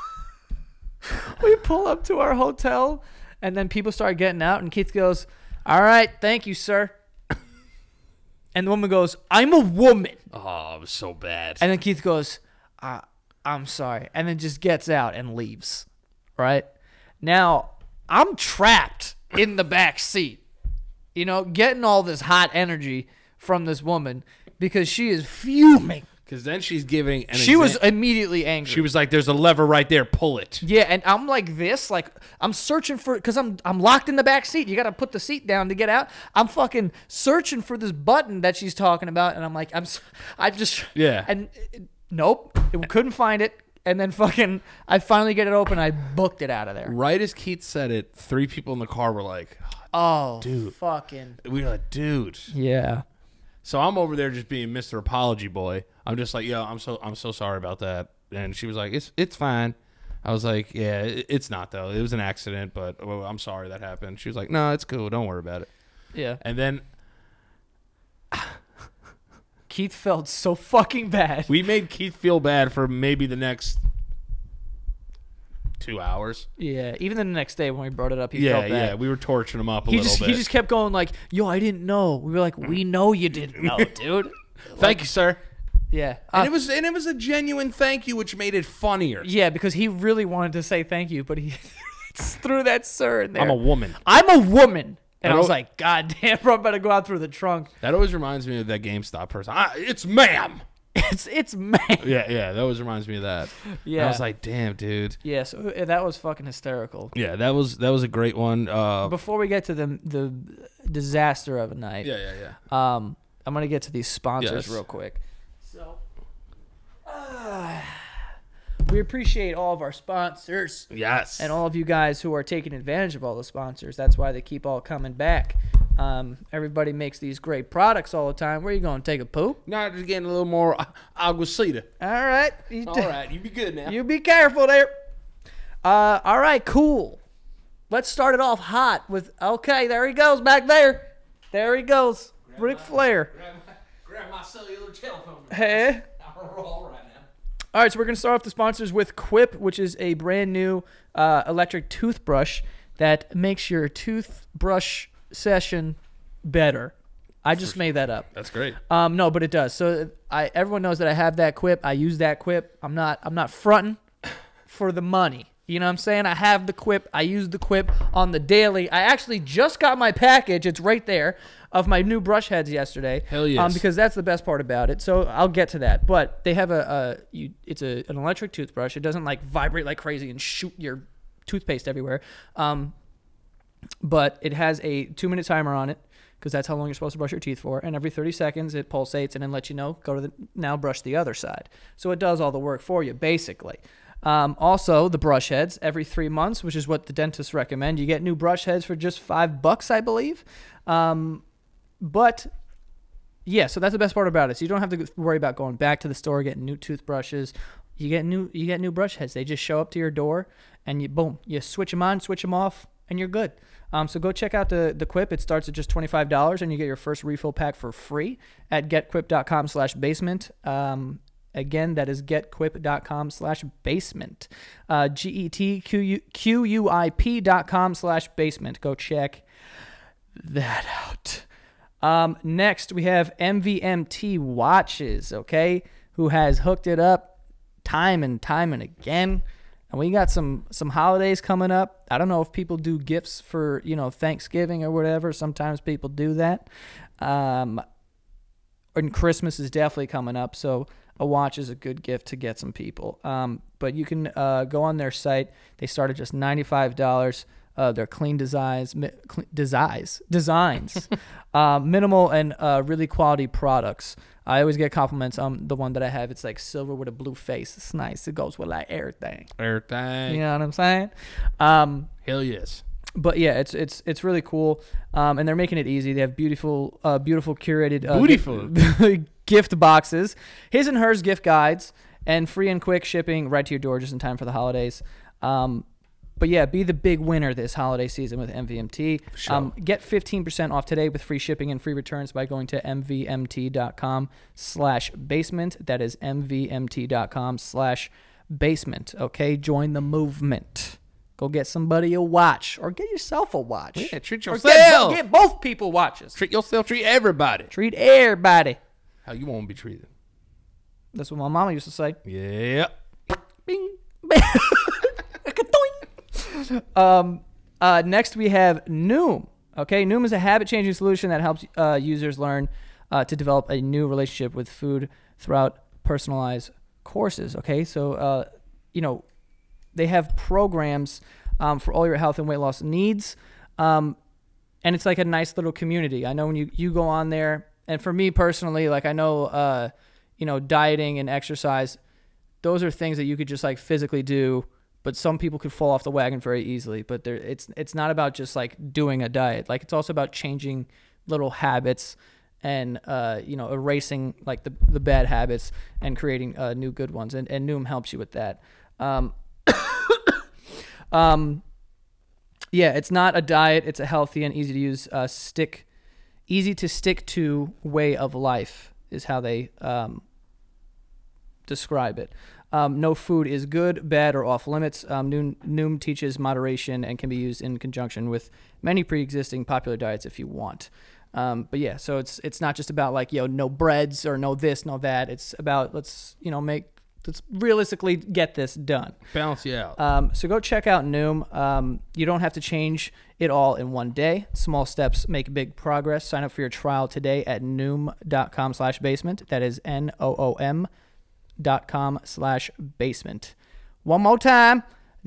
hotel, and then people start getting out, and Keith goes, "All right, thank you, sir." And the woman goes, "I'm a woman." Oh, it was so bad. And then Keith goes, "I'm sorry," and then just gets out and leaves. Right? Now, I'm trapped in the back seat, getting all this hot energy from this woman because she is fuming. Because then she's giving She was immediately angry. She was like, "There's a lever right there. Pull it." Yeah, and I'm like this, like I'm searching for, because I'm locked in the back seat. You got to put the seat down to get out. I'm fucking searching for this button that she's talking about, and I'm like, I just Yeah. And nope, couldn't find it. And then fucking, I finally get it open. I booked it out of there. Right as Keith said it, 3 people in the car were like, Oh, dude. fucking. We were like, dude. Yeah. So I'm over there just being Mr. Apology Boy. I'm just like, yo, I'm so sorry about that. And she was like, it's fine. I was like, yeah, it's not though. It was an accident, but I'm sorry that happened. She was like, no, it's cool. Don't worry about it. Yeah. And then Keith felt so fucking bad. we made Keith feel bad for maybe the next 2 hours. Yeah. Even the next day when we brought it up, he felt bad. Yeah. We were torching him up a little bit. He just kept going like, yo, I didn't know. We were like, we know you didn't know, dude. Thank you, sir. Yeah. And it was a genuine thank you, which made it funnier. Yeah, because he really wanted to say thank you, but he threw that sir in there. I'm a woman. I'm a woman. And I was don't- like, God damn, bro, I'm about to go out through the trunk. That always reminds me of that GameStop person. It's ma'am. It's man. Yeah. That always reminds me of that. Yeah. And I was like, damn, dude. Yeah, so that was fucking hysterical. Yeah, that was a great one. Before we get to the disaster of a night, Yeah. I'm gonna get to these sponsors Yes. real quick. So, we appreciate all of our sponsors Yes. and all of you guys who are taking advantage of all the sponsors. That's why they keep all coming back. Everybody makes these great products all the time. Where you going? Take a poop? Now just getting a little more aguacita. All right. All right, you be good now. You be careful there. All right, cool. Let's start it off hot with, okay, there he goes back there. There he goes. Ric Flair. Grab my cellular telephone. Hey. All right now. All right, so we're going to start off the sponsors with Quip, which is a brand new electric toothbrush that makes your toothbrush session better. I just made that up. That's great. No, but it does. So everyone knows that I have that Quip. I use that Quip. I'm not fronting for the money. You know what I'm saying? I have the Quip. I use the Quip on the daily. I actually just got my package. It's right there of my new brush heads yesterday. Hell yes. Because that's the best part about it. So I'll get to that. But they have it's an electric toothbrush. It doesn't like vibrate like crazy and shoot your toothpaste everywhere. But it has a 2-minute timer on it because that's how long you're supposed to brush your teeth for. And every 30 seconds it pulsates and then lets you know, now brush the other side. So it does all the work for you, basically. Also, the brush heads every 3 months, which is what the dentists recommend. You get new brush heads for just $5, I believe. But yeah, so that's the best part about it. So you don't have to worry about going back to the store getting new toothbrushes. You get new brush heads. They just show up to your door, and you switch them on, switch them off, and you're good. So go check out the Quip. It starts at just $25, and you get your first refill pack for free at getquip.com/basement. Again, that is getquip.com/basement. GETQUIP.com/basement. Go check that out. Next, we have MVMT Watches, okay, who has hooked it up time and again. And we got some holidays coming up. I don't know if people do gifts for, Thanksgiving or whatever. Sometimes people do that. And Christmas is definitely coming up, so a watch is a good gift to get some people. But you can go on their site. They start at just $95. They're clean designs, minimal and really quality products. I always get compliments on the one that I have. It's like silver with a blue face. It's nice. It goes with like everything. Everything. You know what I'm saying? Hell yes. But yeah, it's really cool, and they're making it easy. They have beautiful curated gift boxes, his and hers gift guides, and free and quick shipping right to your door just in time for the holidays. But yeah, be the big winner this holiday season with MVMT. Sure. Get 15% off today with free shipping and free returns by going to mvmt.com/basement. That is mvmt.com/basement. Okay, join the movement. Go get somebody a watch, or get yourself a watch. Yeah, treat Or yourself. get both people watches. Treat yourself. Treat everybody. Treat everybody. How you want to be treated. That's what my mama used to say. Yeah. Bing. Next we have Noom. Okay, Noom is a habit-changing solution that helps users learn to develop a new relationship with food throughout personalized courses. Okay, so they have programs for all your health and weight loss needs, and it's like a nice little community. I know when you go on there, and for me personally, like I know, dieting and exercise, those are things that you could just like physically do. But some people could fall off the wagon very easily. But it's not about just like doing a diet. Like it's also about changing little habits and erasing like the bad habits and creating new good ones. And Noom helps you with that. Yeah, it's not a diet. It's a healthy and easy to use easy to stick to way of life is how they describe it. No food is good, bad, or off limits. Noom teaches moderation and can be used in conjunction with many pre-existing popular diets if you want. But yeah, so it's not just about like, no breads or no this, no that. It's about let's realistically get this done. Balance you out. So go check out Noom. You don't have to change it all in one day. Small steps make big progress. Sign up for your trial today at noom.com/basement. That is NOOM.com/basement. One more time,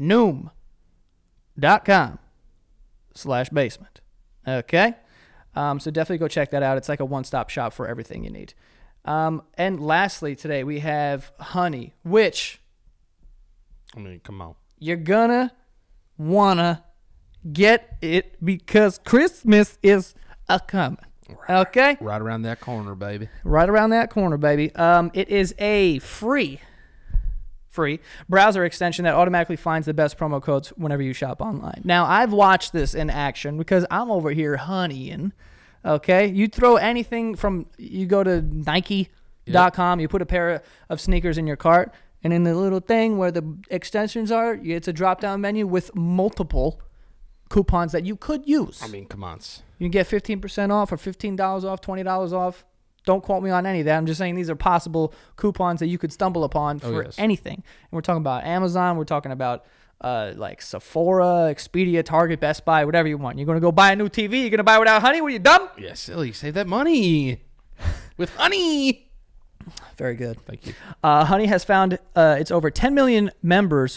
Noom.com/basement. Okay? So definitely go check that out. It's like a one-stop shop for everything you need. And lastly today we have Honey, which come on. You're gonna wanna get it because Christmas is a-coming. Okay? Right around that corner, baby. Right around that corner, baby. It is a free browser extension that automatically finds the best promo codes whenever you shop online. Now, I've watched this in action because I'm over here honeying. Okay? You throw anything you go to Nike.com, you put a pair of sneakers in your cart, and in the little thing where the extensions are, it's a drop-down menu with multiple coupons that you could use. I mean, come on. You can get 15% off or $15 off, $20 off. Don't quote me on any of that. I'm just saying these are possible coupons that you could stumble upon for anything. And we're talking about Amazon. We're talking about like Sephora, Expedia, Target, Best Buy, whatever you want. You're going to go buy a new TV. You're going to buy it without Honey? Were you dumb? Yeah, silly. Save that money with Honey. Very good. Thank you. Honey has found its over 10 million members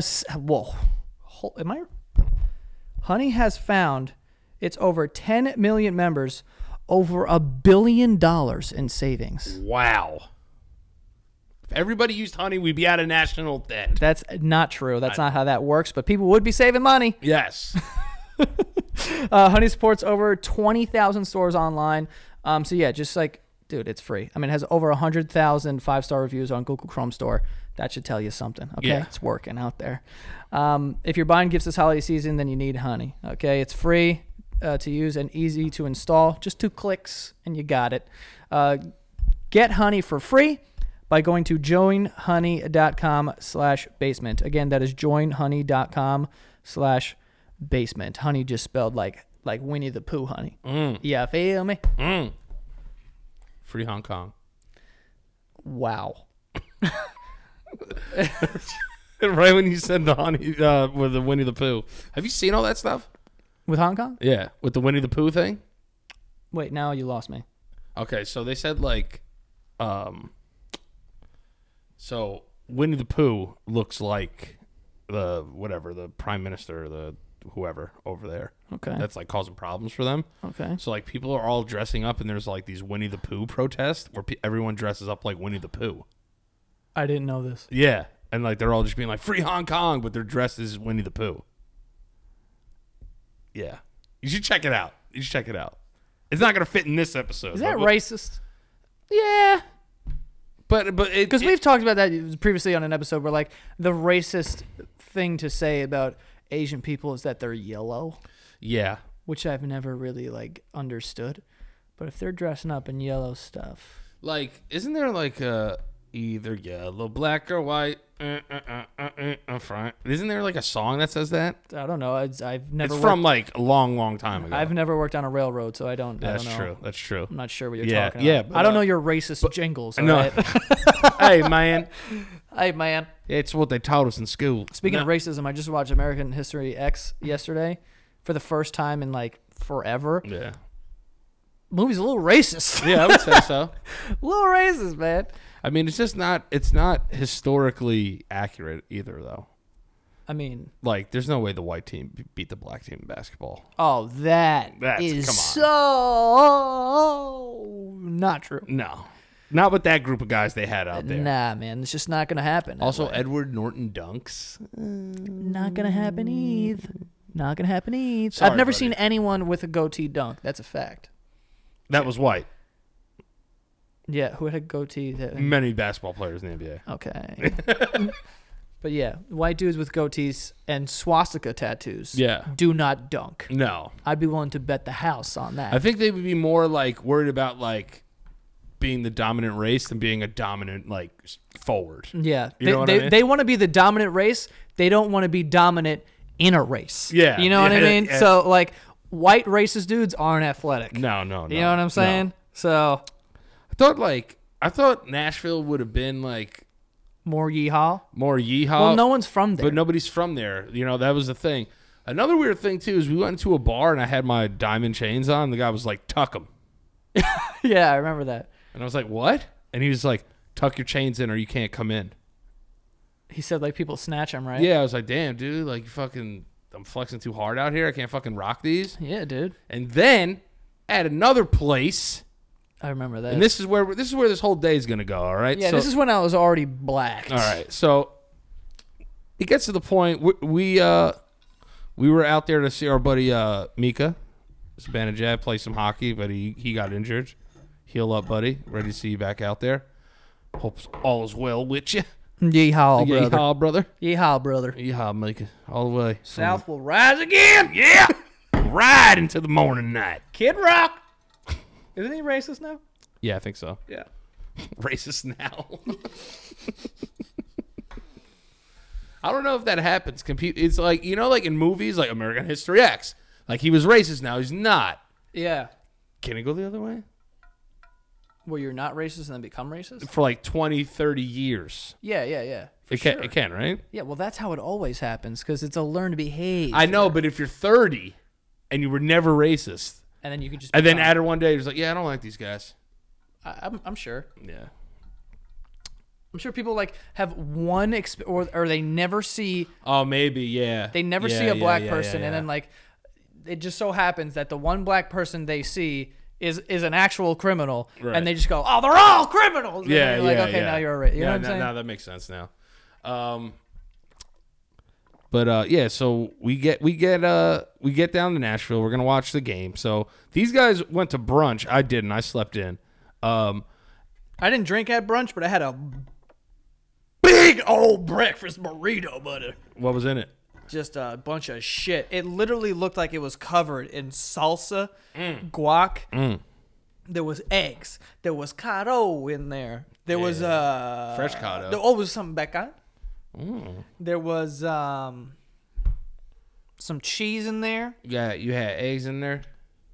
Honey has found its over 10 million members over $1 billion in savings. Wow. If everybody used honey, we'd be out of national debt. That's not true. That's not how that works. But people would be saving money. Yes. Honey supports over 20,000 stores online. So yeah, just like, dude, it's free. I mean, it has over 100,000 5-star reviews on Google Chrome Store. That should tell you something. Okay, Yeah. It's working out there. If you're buying gifts this holiday season, then you need honey. Okay, it's free to use and easy to install. Just 2 clicks and you got it. Get honey for free by going to joinhoney.com/basement. Again, that is joinhoney.com/basement. Honey just spelled like Winnie the Pooh honey. Yeah, feel me? Free Hong Kong. Wow. Right when you said the honey with the Winnie the Pooh. Have you seen all that stuff? With Hong Kong? Yeah, with the Winnie the Pooh thing. Wait, now you lost me. Okay, so they said like, so Winnie the Pooh looks like the prime minister, the whoever over there. Okay. That's like causing problems for them. Okay. So like people are all dressing up, and there's like these Winnie the Pooh protests where everyone dresses up like Winnie the Pooh. I didn't know this. Yeah, and like they're all just being like free Hong Kong, but they're dressed as Winnie the Pooh. Yeah, you should check it out. You should check it out. It's not gonna fit in this episode. Is that but- racist? Yeah, but Because we've talked about that previously on an episode where like the racist thing to say about Asian people is that they're yellow, yeah. which I've never really like understood. But if they're dressing up in yellow stuff, Like, isn't there like either yellow, black, or white? Front. Isn't there like a song that says that? I don't know. I've never. It's from like a long, long time ago. I've never worked on a railroad, so I don't. That's I don't know. true. That's true. I'm not sure what you're Yeah, talking yeah, about. but, I don't know your racist jingles. No. Right? Hey, man. Hey, man. It's what they taught us in school. Speaking of racism, I just watched American History X yesterday for the first time in like forever. Yeah. Movie's a little racist. Yeah, I would say so. A little racist, man. I mean, it's not historically accurate either, though. I mean, Like, there's no way the white team beat the black team in basketball. oh, That's- is come on. so not true. No. Not with that group of guys they had out there. Nah, man, it's just not gonna happen. that Also, way. Edward Norton dunks. not gonna happen either. Not gonna happen either. Sorry, I've never buddy. seen anyone with a goatee dunk. That's a fact. That was white. Yeah, who had a goatee? That, Many basketball players in the NBA. okay. But yeah, white dudes with goatees and swastika tattoos. Yeah. Do not dunk. No. I'd be willing to bet the house on that. I think they would be more like worried about like being the dominant race than being a dominant like forward. Yeah, You know what I mean? they want to be the dominant race. They don't want to be dominant in a race. Yeah, you know what I yeah, mean. yeah. So like, white racist dudes aren't athletic. No. You know what I'm saying? No. So I thought Nashville would have been like more yeehaw. more yeehaw. Well, no one's from there. But nobody's from there. You know, that was the thing. Another weird thing too is we went into a bar and I had my diamond chains on. The guy was like, "Tuck them," Yeah, I remember that. and I was like, "What?" And he was like, "Tuck your chains in, or you can't come in." He said like people snatch him, right? Yeah, I was like, "Damn, dude, like you fucking, I'm flexing too hard out here. I can't fucking rock these." Yeah, dude. And then at another place, I remember that. and this is where this whole day is gonna go. All right. yeah, So- this is when I was already blacked. All right, so it gets to the point we were out there to see our buddy Mika Zibanejad play some hockey, but he got injured. Heal up, buddy. Ready to see you back out there. Hope all is well with you. Yeehaw, brother. Yeehaw, brother. Yeehaw, brother. Yeehaw, Mika. All the way. South will rise again. Yeah. Right into the morning night. Kid Rock. Isn't he racist now? Yeah, I think so. Yeah. Racist now. I don't know if that happens. It's like, you know, like in movies, like American History X. Like he was racist, now he's not. Yeah. Can it go the other way? Where you're not racist and then become racist? For like 20, 30 years. Yeah. It can, right? Yeah, well, that's how it always happens because it's a learned behavior. I know, but if you're 30 and you were never racist, And then you could just. and then become- added one day, you're just like, yeah, I don't like these guys. I'm sure. Yeah. I'm sure people like have one or they never see Oh, maybe, yeah. they never Yeah, see a yeah, black yeah, person, yeah, and then yeah. like it just so happens that the one black person they see is an actual criminal, Right. and they just go, "Oh, they're all criminals." And Yeah, you're like, yeah, okay, yeah. now you're right. You know Yeah, what I'm saying? now that makes sense now. But yeah, so we get down to Nashville. We're gonna watch the game. So these guys went to brunch. I didn't. I slept in. I didn't drink at brunch, but I had a big old breakfast burrito, buddy. What was in it? Just a bunch of shit. It literally looked like it was covered in salsa, guac. There was eggs. There was caro in there. There was Fresh caro. There was some bacon. There was some cheese in there. Yeah, you had eggs in there.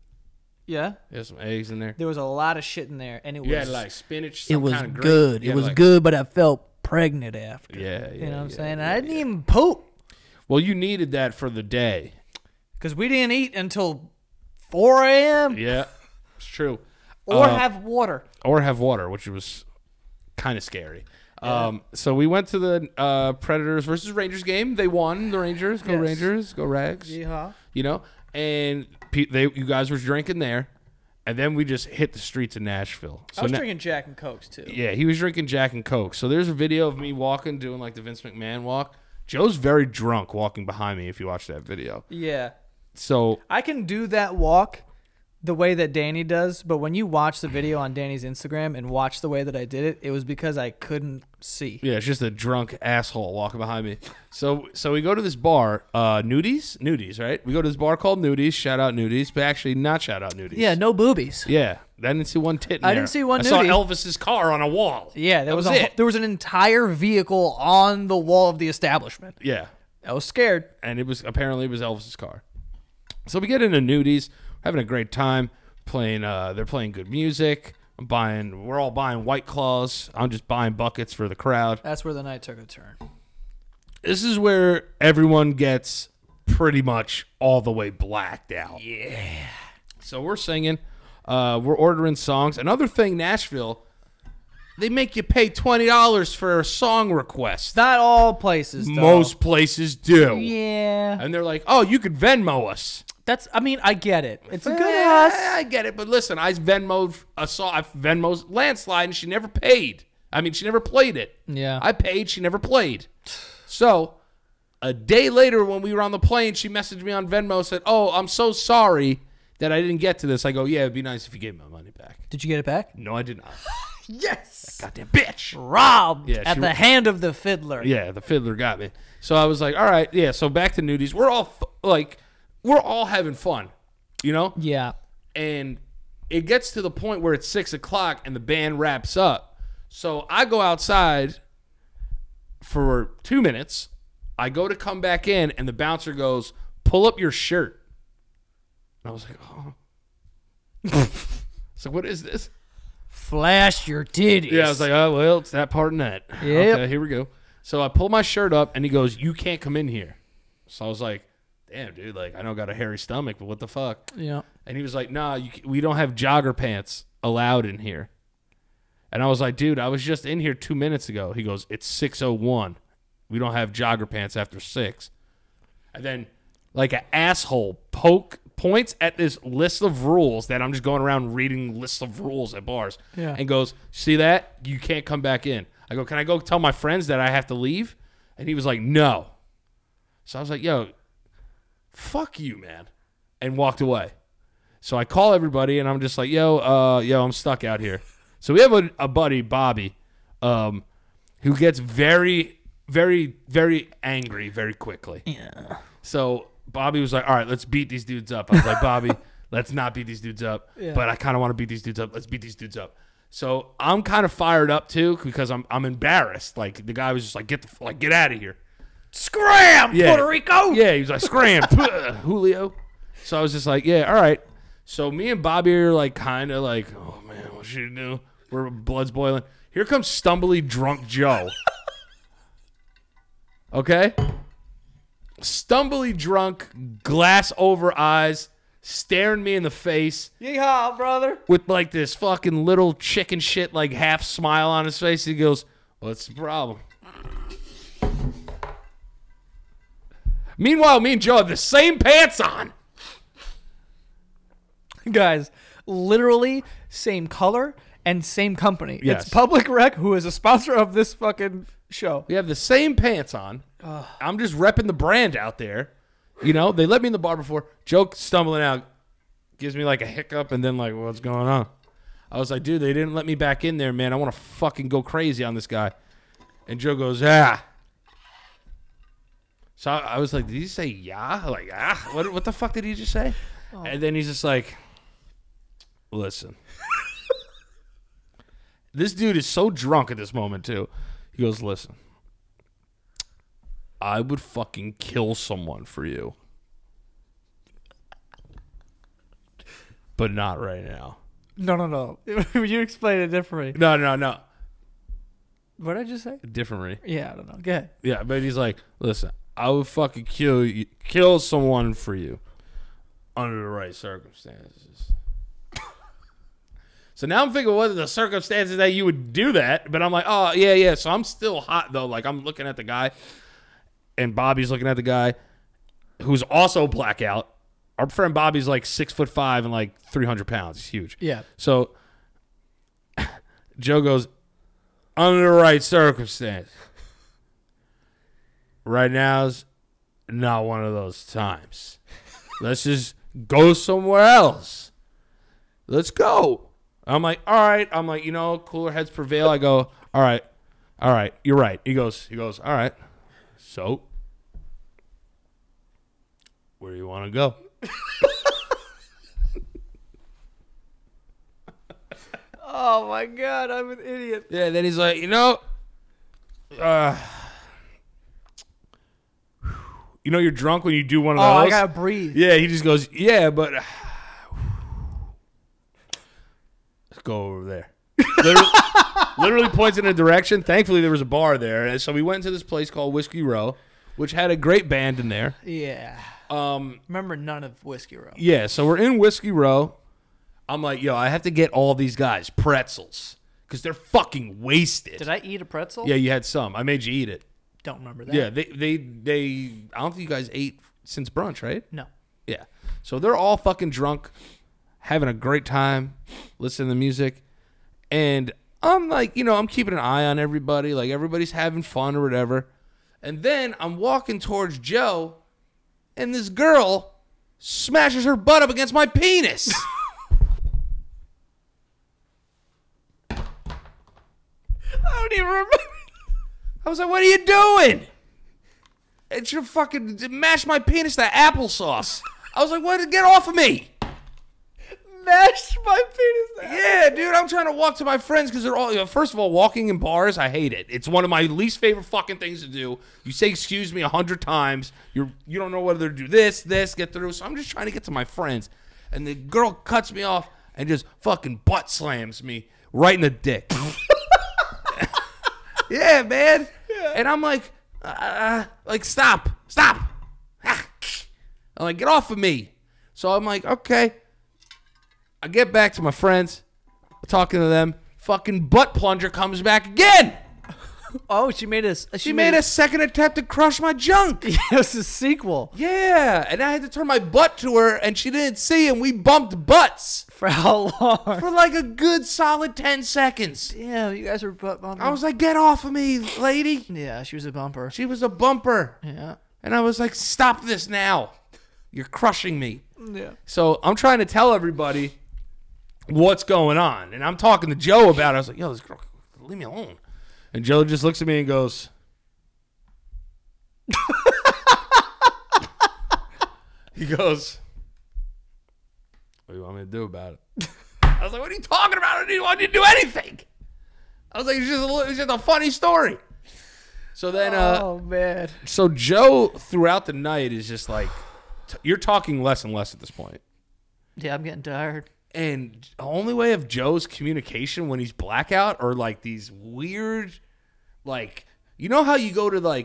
Yeah. There's some eggs in there. There was a lot of shit in there, and it You was had like spinach. it some was kind of grape. good. You It had, was like- good, but I felt pregnant after. Yeah, You know what I'm yeah, saying? And yeah, I didn't even poop Well, you needed that for the day. because we didn't eat until 4 a.m. Yeah, it's true. or have water. Or have water, which was kind of scary. So we went to the Predators versus Rangers game. They won. The Rangers, go Yes. Rangers, go Rags. Yeah. You know, and you guys were drinking there, and then we just hit the streets of Nashville. So I was na- drinking Jack and Cokes too. Yeah, he was drinking Jack and Coke. So there's a video of me walking, doing like the Vince McMahon walk. Joe's very drunk walking behind me if you watch that video. Yeah. So I can do that walk the way that Danny does, but when you watch the video on Danny's Instagram and watch the way that I did it, it was because I couldn't see. yeah, it's just a drunk asshole walking behind me. So we go to this bar, Nudies, right? We go to this bar called Nudies. Shout out Nudies, but actually not shout out Nudies. Yeah, no boobies. Yeah, I didn't see one tit in I there. didn't see one I saw nudie. Elvis's car on a wall. Yeah, there That was it. there was an entire vehicle on the wall of the establishment. Yeah, I was scared. and it was Elvis's car. So we get into Nudies, having a great time playing. They're playing good music. We're all buying White Claws. I'm just buying buckets for the crowd. That's where the night took a turn. This is where everyone gets pretty much all the way blacked out. Yeah. So we're singing. We're ordering songs. Another thing, Nashville, they make you pay $20 for a song request. Not all places, though. Most places do. Yeah. And they're like, oh, you could Venmo us. I get it. It's a good Eh, ass. I get it. But listen, I Venmo'd Landslide, and she never paid. I mean, she never played it. Yeah. I paid. She never played. So a day later when we were on the plane, she messaged me on Venmo, said, oh, I'm so sorry that I didn't get to this. I go, yeah, it'd be nice if you gave my money back. Did you get it back? No, I did not. Yes. Goddamn bitch. Robbed Yeah, at she- the hand of the fiddler. Yeah, the fiddler got me. So I was like, all right, yeah. So back to Nudies. We're all having fun, you know? Yeah. And it gets to the point where it's 6 o'clock and the band wraps up. So I go outside for 2 minutes. I go to come back in, and the bouncer goes, pull up your shirt. And I was like, oh. So what is this? Flash your titties. Yeah, I was like, oh, well, it's that part and that. Yep. Okay, here we go. So I pull my shirt up, and he goes, you can't come in here. So I was like, damn, dude, like, I know I got a hairy stomach, but what the fuck? Yeah. And he was like, nah, we don't have jogger pants allowed in here. And I was like, dude, I was just in here 2 minutes ago. He goes, it's 6:01. We don't have jogger pants after 6. And then, like an asshole, points at this list of rules that I'm just going around reading lists of rules at bars. Yeah. And goes, see that? You can't come back in. I go, can I go tell my friends that I have to leave? And he was like, no. So I was like, yo, fuck you, man. And walked away. So I call everybody, and I'm just like, yo, I'm stuck out here. So we have a buddy, Bobby, who gets very, very, very angry very quickly. Yeah. So Bobby was like, all right, let's beat these dudes up. I was like, Bobby, let's not beat these dudes up. Yeah. But I kind of want to beat these dudes up. Let's beat these dudes up. So I'm kind of fired up, too, because I'm embarrassed. Like, the guy was just like, get out of here. Scram, Yeah. Puerto Rico. Yeah, he was like, scram, Julio. So I was just like, yeah, all right. So me and Bobby are like, kind of like, oh, man, what should we do? We're blood's boiling. Here comes stumbly drunk Joe. Okay? Stumbly drunk, glass over eyes, staring me in the face Yeehaw, brother. with like this fucking little chicken shit, like half smile on his face. He goes, what's the problem? Meanwhile, me and Joe have the same pants on. Guys, literally same color and same company. Yes. It's Public Rec, who is a sponsor of this fucking show. We have the same pants on. I'm just repping the brand out there. You know, they let me in the bar before. Joe stumbling out gives me like a hiccup and then like, what's going on? I was like, dude, they didn't let me back in there, man. I want to fucking go crazy on this guy. And Joe goes, ah. So I was like, did he say yeah? Like, ah? What the fuck did he just say? Oh. And then he's just like, listen. This dude is so drunk at this moment, too. He goes, listen. I would fucking kill someone for you. But not right now. No. You explain it differently. No. What did I just say? Differently. Yeah, I don't know. Go ahead. Yeah, but he's like, listen, I would fucking kill someone for you under the right circumstances. So now I'm thinking, what are the circumstances that you would do that? But I'm like, oh, yeah. So I'm still hot, though. Like, I'm looking at the guy, and Bobby's looking at the guy who's also blackout. Our friend Bobby's like 6'5" and like 300 pounds. He's huge. Yeah. So Joe goes, under the right circumstance. Right now's not one of those times. Let's just go somewhere else. Let's go. I'm like, all right. I'm like, you know, cooler heads prevail. I go, all right. You're right. He goes, all right. So, where do you want to go? Oh my God, I'm an idiot. Yeah, then he's like, you know, you're drunk when you do one of those. Oh, I gotta breathe. Yeah, he just goes, yeah, but let's go over there. Literally points in a direction. Thankfully, there was a bar there, and so we went to this place called Whiskey Row, which had a great band in there. Yeah. Remember none of Whiskey Row. Yeah, so we're in Whiskey Row. I'm like, yo, I have to get all these guys pretzels because they're fucking wasted. Did I eat a pretzel? Yeah, you had some. I made you eat it. Don't remember that. Yeah, they I don't think you guys ate since brunch, right? No. Yeah. So they're all fucking drunk, having a great time, listening to music. And I'm like, you know, I'm keeping an eye on everybody. Like, everybody's having fun or whatever. And then I'm walking towards Joe, and this girl smashes her butt up against my penis. I don't even remember. I was like, what are you doing? It's your fucking mash my penis to applesauce. I was like, what? Get off of me. Mash my penis. Yeah, dude, I'm trying to walk to my friends because they're all, first of all, walking in bars, I hate it. It's one of my least favorite fucking things to do. You say excuse me 100 times. You don't know whether to do this, get through. So I'm just trying to get to my friends. And the girl cuts me off and just fucking butt slams me right in the dick. Yeah, man. Yeah. And I'm like, stop. I'm like, get off of me. So I'm like, okay. I get back to my friends, talking to them. Fucking butt plunger comes back again. Oh, she made a second attempt to crush my junk. Yeah, it was a sequel. Yeah, and I had to turn my butt to her, and she didn't see, and we bumped butts. For how long? For like a good solid 10 seconds. Yeah, you guys were butt bumping. I was like, get off of me, lady. Yeah, she was a bumper. She was a bumper. Yeah. And I was like, stop this now. You're crushing me. Yeah. So I'm trying to tell everybody what's going on. And I'm talking to Joe about it. I was like, yo, this girl, leave me alone. And Joe just looks at me and goes, he goes, what do you want me to do about it? I was like, what are you talking about? I didn't want you to do anything. I was like, it's just a funny story. So then, oh, man. So Joe, throughout the night, is just like, you're talking less and less at this point. Yeah, I'm getting tired. And the only way of Joe's communication when he's blackout are like these weird, like, you know how you go to like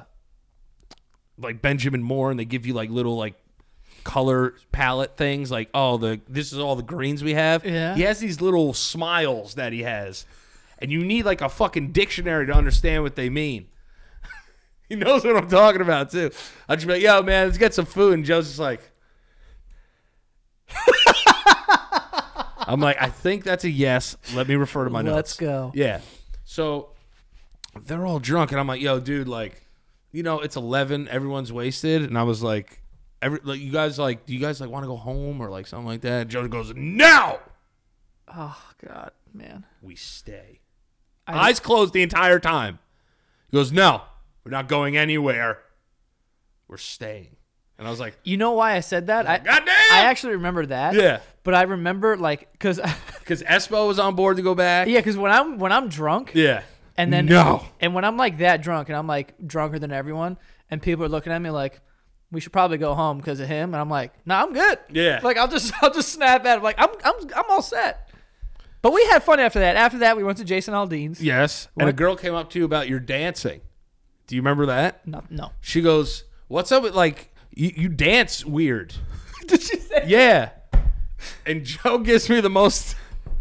Benjamin Moore and they give you like little like color palette things like, oh, this is all the greens we have. Yeah. He has these little smiles that he has, and you need like a fucking dictionary to understand what they mean. He knows what I'm talking about too. I'll just be like, yo, man, let's get some food, and Joe's just like. I'm like, I think that's a yes. Let me refer to my notes. Let's go. Yeah. So they're all drunk, and I'm like, yo, dude, like, it's 11. Everyone's wasted, and I was like, do you guys want to go home or like something like that? Joe goes, no. Oh God, man. We stay. Eyes closed the entire time. He goes, no, we're not going anywhere. We're staying. And I was like, you know why I said that? goddamn! I actually remember that. Yeah. But I remember because Espo was on board to go back. yeah, because when I'm drunk, Yeah. and then No. and when I'm like that drunk, and I'm like drunker than everyone, and people are looking at me like, we should probably go home because of him, and I'm like, nah, I'm good. Yeah. Like I'll just snap at him like I'm all set. But we had fun after that. After that, we went to Jason Aldean's. Yes. And a girl came up to you about your dancing. Do you remember that? No. She goes, what's up with, like, you dance weird. Did she say? Yeah. And Joe gives me the most.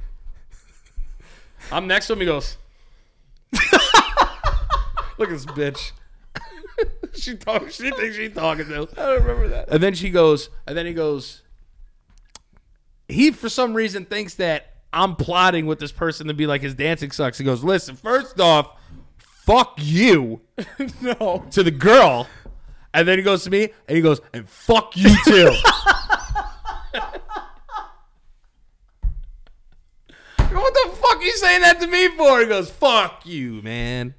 I'm next to him. He goes, look at this bitch. She thinks she's talking to. I don't remember that. And then he goes, he for some reason thinks that I'm plotting with this person to be like his dancing sucks. He goes, listen, first off, fuck you. No. To the girl. And then he goes to me and he goes, and fuck you too. What the fuck are you saying that to me for? He goes, fuck you, man.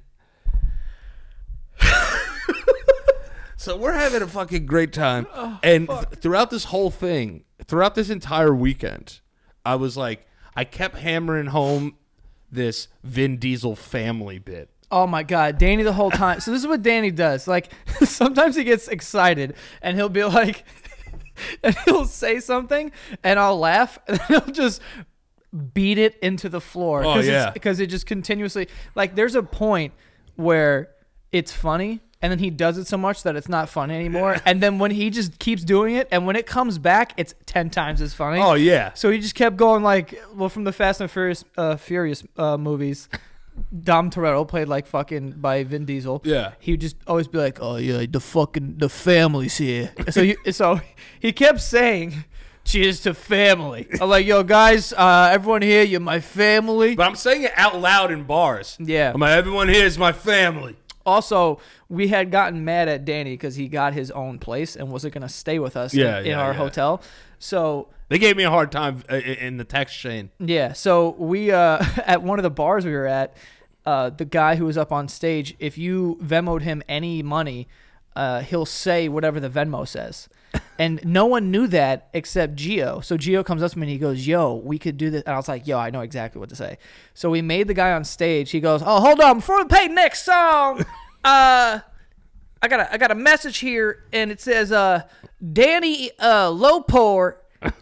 So we're having a fucking great time. And throughout this whole thing, throughout this entire weekend, I was like, I kept hammering home this Vin Diesel family bit. Oh my God, Danny the whole time. So this is what Danny does. Like sometimes he gets excited and he'll be like, and he'll say something and I'll laugh and then he'll just beat it into the floor. Oh, yeah. Because it just continuously, like there's a point where it's funny and then he does it so much that it's not funny anymore. And then when he just keeps doing it and when it comes back, it's 10 times as funny. Oh, yeah. So he just kept going like, well, from the Fast and Furious movies, Dom Toretto played like fucking by Vin Diesel. Yeah. He would just always be like, oh yeah, the family's here. So he kept saying, cheers to family. I'm like, yo guys, everyone here, you're my family. But I'm saying it out loud in bars. Yeah. I'm like, everyone here is my family. Also, we had gotten mad at Danny because he got his own place and wasn't going to stay with us in our hotel. So they gave me a hard time in the text chain. yeah, so we at one of the bars we were at, the guy who was up on stage, if you Venmo'd him any money, he'll say whatever the Venmo says. And no one knew that except Gio. So Gio comes up to me and he goes, yo, we could do this. And I was like, yo, I know exactly what to say. So we made the guy on stage. He goes, oh, hold on. Before we play next song, I got a message here. And it says, Danny Lopor,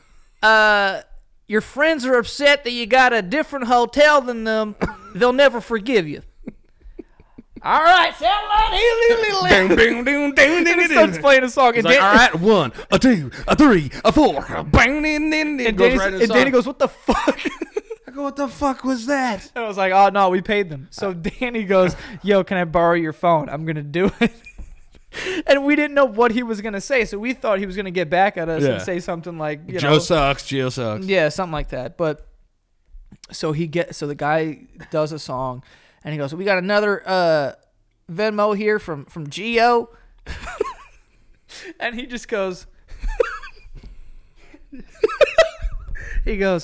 your friends are upset that you got a different hotel than them. They'll never forgive you. All right, sound like he starts playing a song. He's like, all right, 1, a 2, a 3, a 4. Bang, and Danny goes, what the fuck? I go, what the fuck was that? And I was like, oh, no, we paid them. So Danny goes, yo, can I borrow your phone? I'm going to do it. And we didn't know what he was going to say. So we thought he was going to get back at us and say something like, Joe sucks, Gio sucks. Yeah, something like that. But so the guy does a song. And he goes, we got another Venmo here from Gio. And he just goes, he goes,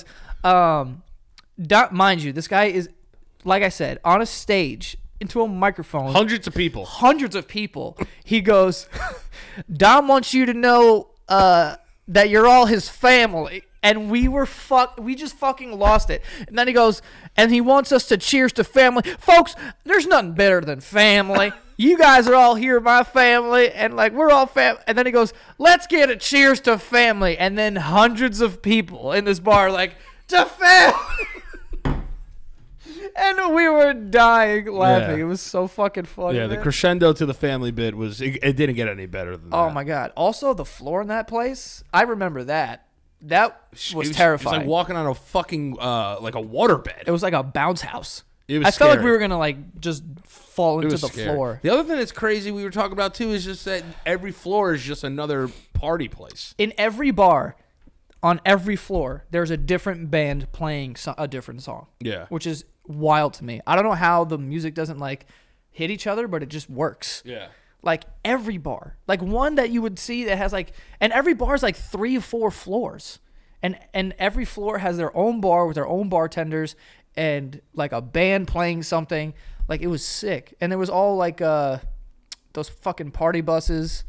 mind you, this guy is, like I said, on a stage into a microphone. Hundreds of people. He goes, Dom wants you to know that you're all his family. And we just fucking lost it. And then he goes, and he wants us to cheers to family. Folks, there's nothing better than family. You guys are all here, my family, and like we're all family. And then he goes, let's get a cheers to family. And then hundreds of people in this bar like, to family. And we were dying laughing. Yeah. It was so fucking funny. Yeah, man. the crescendo to the family bit it didn't get any better than that. Oh my God. Also, the floor in that place, I remember that. That was terrifying. It was like walking on a fucking like a waterbed. It was like a bounce house. It was I felt like scary. we were gonna like just fall into the scary. floor. The other thing that's crazy we were talking about too is just that every floor is just another party place. In every bar, on every floor, there's a different band playing a different song. Yeah. Which is wild to me. I don't know how the music doesn't like hit each other, but it just works. Yeah. Like every bar, like one that you would see that has like, and every bar is like 3 or 4 floors, and every floor has their own bar with their own bartenders and like a band playing something. Like it was sick, and there was all like those fucking party buses.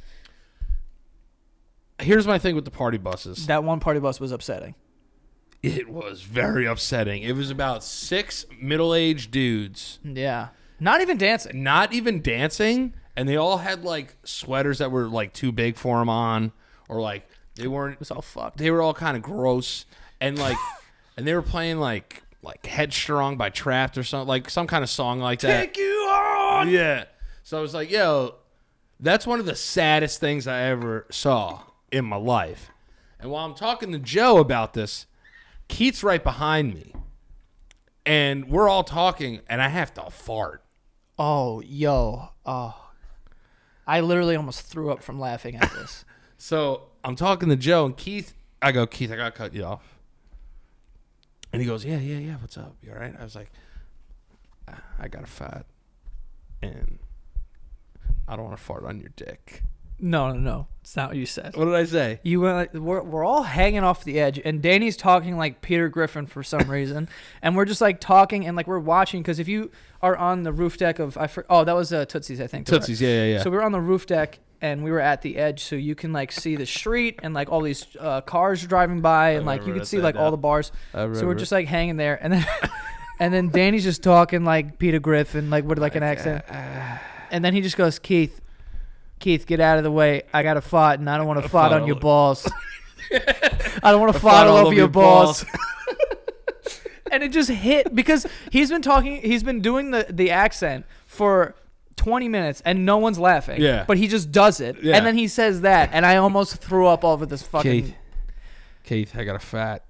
Here's my thing with the party buses. That one party bus was upsetting. It was very upsetting. It was about 6 middle-aged dudes, Yeah, not even dancing. not even dancing, and they all had like sweaters that were like too big for them on, or like they weren't. It was all fucked. They were all kind of gross, and like, and they were playing like Headstrong by Trapped or something, like some kind of song like that. Take you on. Yeah. So I was like, yo, that's one of the saddest things I ever saw in my life. And while I'm talking to Joe about this, Keith's right behind me. And we're all talking, and I have to fart. Oh, yo. Oh. I literally almost threw up from laughing at this. So I'm talking to Joe, and Keith, I go, Keith, I got to cut you off. And he goes, yeah, what's up? You all right? I was like, I got a fat, and I don't want to fart on your dick. No. It's not what you said. What did I say? You went like, we're all hanging off the edge, and Danny's talking like Peter Griffin for some reason, and we're just like talking and like we're watching, because if you are on the roof deck of that was Tootsie's, I think. Tootsie's, yeah. So we were on the roof deck, and we were at the edge, so you can like see the street and like all these cars driving by, and like you could see like all the bars. So we're just like hanging there, and then and then Danny's just talking like Peter Griffin, like with like an accent, and then he just goes, Keith, get out of the way. I got to fart, and I don't want to fart on your balls. I don't want to fart all over your balls. And it just hit, because he's been doing the accent for 20 minutes, and no one's laughing. Yeah. But he just does it. Yeah. And then he says that, and I almost threw up over this fucking... Keith, I got a fat.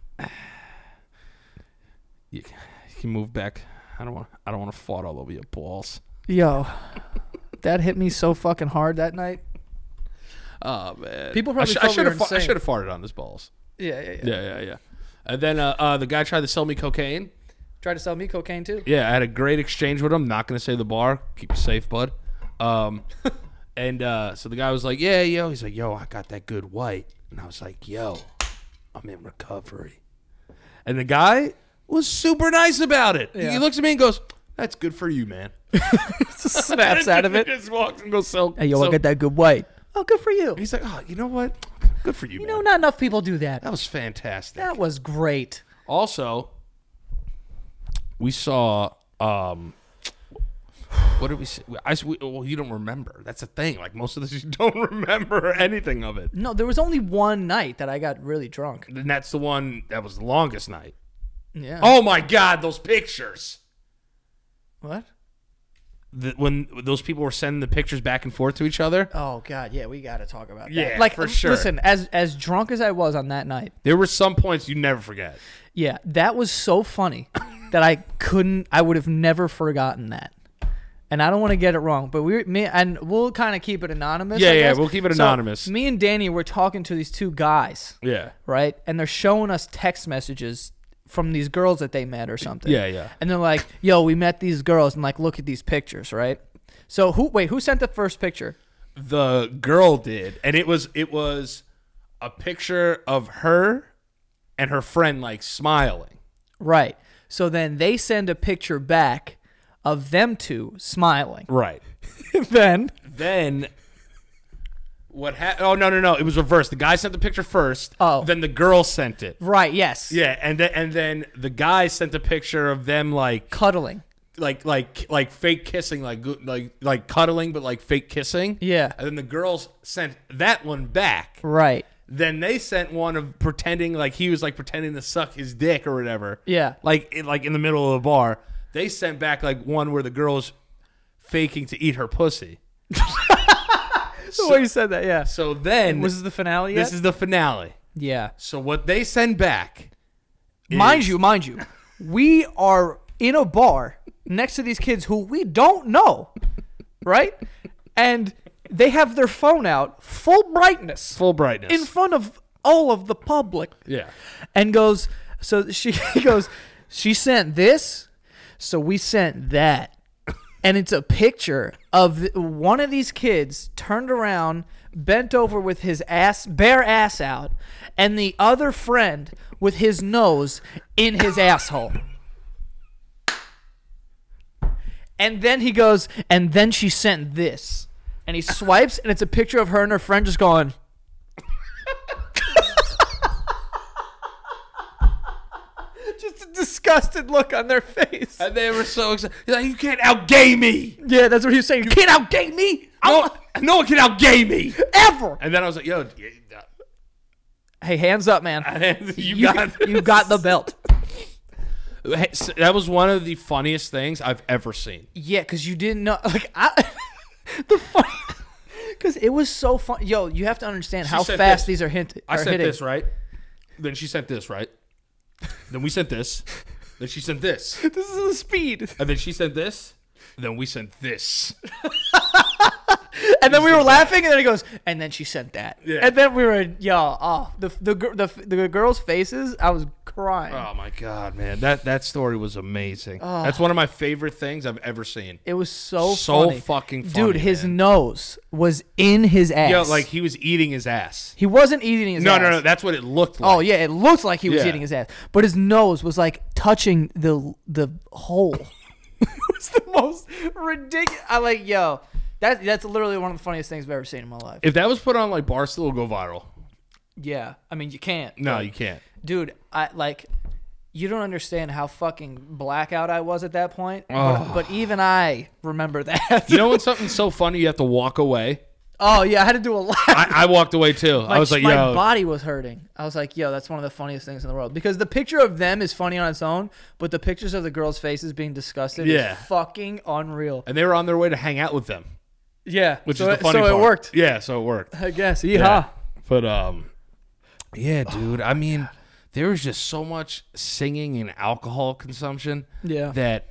You can move back. I don't want to fart all over your balls. Yo, that hit me so fucking hard that night. Oh man, People probably I thought we should were have insane. I should have farted on his balls. Yeah. Yeah. And then the guy tried to sell me cocaine. Tried to sell me cocaine too. Yeah, I had a great exchange with him. Not gonna say the bar. Keep it safe, bud. And so the guy was like, "Yeah, yo." He's like, "Yo, I got that good white," and I was like, "Yo, I'm in recovery." And the guy was super nice about it. Yeah. He looks at me and goes, "That's good for you, man." Snaps out of it. Just walks and goes, "So, Hey, yo, I got that good white. Oh, good for you. He's like, "Oh, you know what? Good for you, You man." know, not enough people do that. That was fantastic. That was great. Also, we saw what did we see? Well, you don't remember. That's the thing. Like most of this, you don't remember anything of it. No, there was only one night that I got really drunk. And that's the one that was the longest night. Yeah. Oh my God, those pictures! What? When those people were sending the pictures back and forth to each other, Oh God, yeah, we got to talk about that. Yeah, like for sure. Listen, as drunk as I was on that night, there were some points you never forget. yeah, that was so funny that I would have never forgotten that. And I don't want to get it wrong, but we'll kind of keep it anonymous. Yeah, I yeah, guess. we'll keep it So, anonymous. me and Danny were talking to these two guys, Yeah, right? And they're showing us text messages from these girls that they met or something. yeah. And they're like, "Yo, we met these girls, and like, look at these pictures, right?" So who sent the first picture? The girl did, and it was a picture of her and her friend like smiling. Right. So then they send a picture back of them two smiling. Right. Then What happened? Oh, no. It was reversed. The guy sent the picture first. Oh. Then the girl sent it. right, yes. Yeah, and then the guy sent a picture of them like Cuddling. fake kissing, like cuddling, but like fake kissing. Yeah. And then the girls sent that one back. Right. Then they sent one of pretending like he was like pretending to suck his dick or whatever. Yeah. Like in the middle of the bar. They sent back like one where the girl's faking to eat her pussy. The way you said that, yeah. So then Was this the finale yet? this is the finale. Yeah. So what they send back Mind you, we are in a bar next to these kids who we don't know, right? And they have their phone out, full brightness, full brightness. in front of all of the public. Yeah. And goes, so she goes, she sent this, so we sent that. And it's a picture of one of these kids turned around, bent over with his bare ass out, and the other friend with his nose in his asshole. And then he goes, and then she sent this. And he swipes, and it's a picture of her and her friend just going. Just a disgusted look on their face. And they were so excited. He's like, you can't outgay me. Yeah, that's what he was saying. You can't outgay me. No one can outgay me. Ever. And then I was like, yo. Hey, hands up, man. you got the belt. That was one of the funniest things I've ever seen. Yeah, because you didn't know. Like, the funny. Because it was so fun. Yo, you have to understand how fast these are hitting. I sent this, right? Then she sent this, right? Then we sent this. Then she sent this. This is the speed. And then she sent this. Then we sent this. And then we were laughing, and then he goes, and then she sent that. Yeah. And then we were, the girls' faces, I was crying. Oh, my God, man. That story was amazing. That's one of my favorite things I've ever seen. It was so funny. Fucking funny. Dude, his nose was in his ass. Yeah, like he was eating his ass. He wasn't eating his ass. No. That's what it looked like. Oh, yeah, it looked like he was eating his ass. But his nose was like touching the hole. It was the most ridiculous. I like, yo. That's literally one of the funniest things I've ever seen in my life. If that was put on like Barstool, it'll go viral. Yeah, I mean you can't. No, you can't, dude. You don't understand how fucking blackout I was at that point. Oh. But even I remember that. You know when something's so funny you have to walk away? Oh yeah, I had to do a lot. I walked away too. I was like, yo, my body was hurting. I was like, yo, that's one of the funniest things in the world because the picture of them is funny on its own, but the pictures of the girls' faces being disgusted is fucking unreal. And they were on their way to hang out with them. Yeah, which is the funny part. So it worked. Yeah, so it worked. I guess. Yeehaw. Yeah. But yeah, dude. I mean, there was just so much singing and alcohol consumption. Yeah. That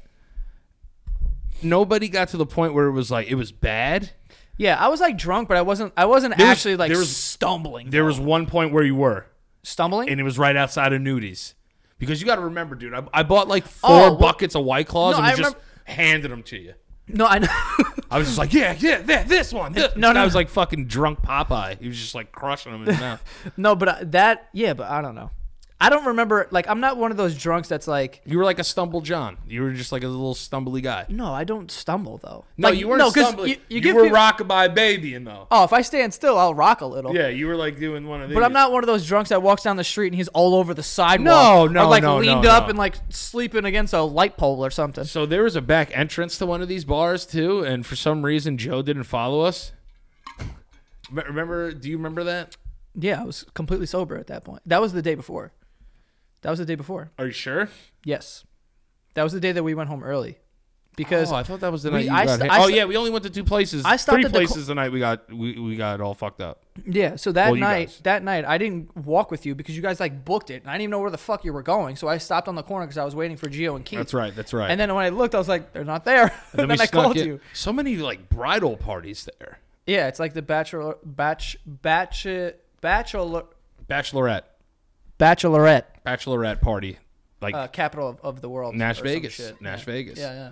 nobody got to the point where it was like it was bad. Yeah, I was like drunk, but I wasn't actually like stumbling. There was one point where you were stumbling, and it was right outside of Nudies. Because you got to remember, dude, I bought like four buckets of White Claws and just handed them to you. No, I know. I was just like, yeah, this one. No, I was like fucking drunk Popeye. He was just like crushing them in his mouth. No, but but I don't know. I don't remember. Like, I'm not one of those drunks that's like. You were like a stumble John. You were just like a little stumbly guy. No, I don't stumble though. No, you weren't stumbling. You were rockabye babying though. Oh, if I stand still, I'll rock a little. Yeah, you were like doing one of these. But I'm not one of those drunks that walks down the street and he's all over the sidewalk. No, or like leaned up and like sleeping against a light pole or something. So there was a back entrance to one of these bars too, and for some reason Joe didn't follow us. Remember? Do you remember that? Yeah, I was completely sober at that point. That was the day before. Are you sure? Yes. That was the day that we went home early. Because I thought that was the night you got hit. Yeah, we only went to two places. Three places the night we got all fucked up. Yeah, so that night I didn't walk with you because you guys like booked it and I didn't even know where the fuck you were going. So I stopped on the corner because I was waiting for Gio and Keith. That's right. And then when I looked, I was like, they're not there. And then I called you. So many like bridal parties there. Yeah, it's like the bachelorette party, like capital of the world, Nash Vegas. Yeah.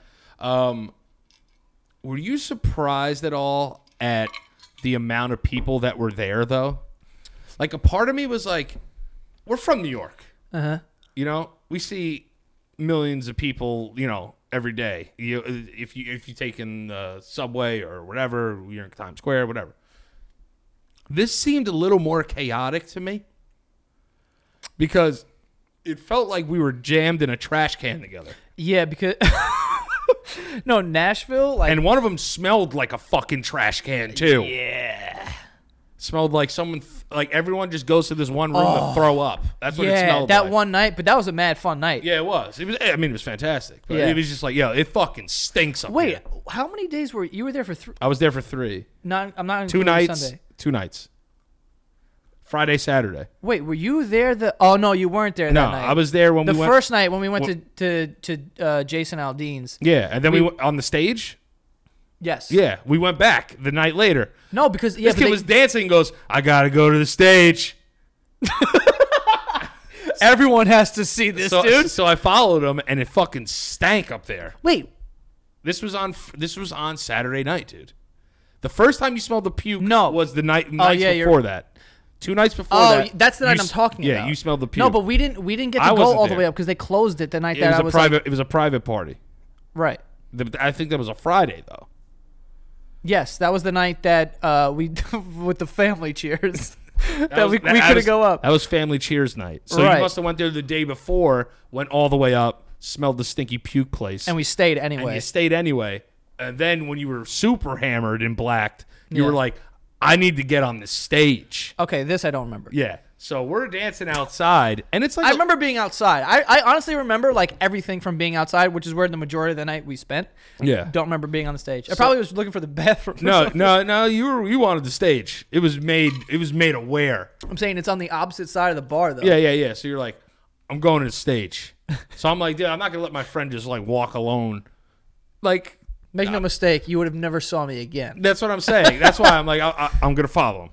Were you surprised at all at the amount of people that were there though? Like a part of me was like, we're from New York. You know, we see millions of people, you know, every day. If you take in the subway or whatever, you're in Times Square, whatever. This seemed a little more chaotic to me because it felt like we were jammed in a trash can together. Yeah, because no, Nashville, like, and one of them smelled like a fucking trash can too. Yeah, smelled like someone, like everyone just goes to this one room to throw up. That's what it smelled that like. one night, but that was a mad fun night. Yeah, it was. I mean, it was fantastic. But it was just like, yo, it fucking stinks up here. How many days were you there for? I was there for 3. I'm not 2 nights. Sunday. 2 nights. Friday, Saturday. Wait, were you there? Oh no, you weren't there that night. No, I was there when the first night when we went to Jason Aldean's. Yeah, and then we went on the stage. Yes. Yeah, we went back the night later. No, because this kid was dancing and goes, I gotta go to the stage. Everyone has to see this, dude. So I followed him, and it fucking stank up there. Wait, This was on Saturday night, dude. The first time you smelled the puke was the nights before that. 2 nights before that. Oh, that's the night I'm talking about. Yeah, you smelled the puke. No, but we didn't get to I go wasn't all the there. way up because they closed it the night it that was I a was private. like, It was a private party. right. I think that was a Friday though. Yes, that was the night that we with the family cheers that we that couldn't was- go up. That was family cheers night. So Right. you must have went there the day before, went all the way up, smelled the stinky puke place, And we stayed and anyway. you stayed anyway. And then when you were super hammered and blacked, you Yeah. were like, "I need to get on the stage." Okay, this I don't remember. Yeah. So we're dancing outside, and it's like I remember being outside. I honestly remember like everything from being outside, which is where the majority of the night we spent. Yeah. Don't remember being on the stage. I probably was looking for the bathroom. or No, something. no. You wanted the stage. It was made aware. I'm saying it's on the opposite side of the bar, though. Yeah. So you're like, I'm going to the stage. So I'm like, dude, I'm not gonna let my friend just like walk alone. Like, Make no mistake, you would have never saw me again. that's what I'm saying. That's why I'm like, I'm gonna follow him.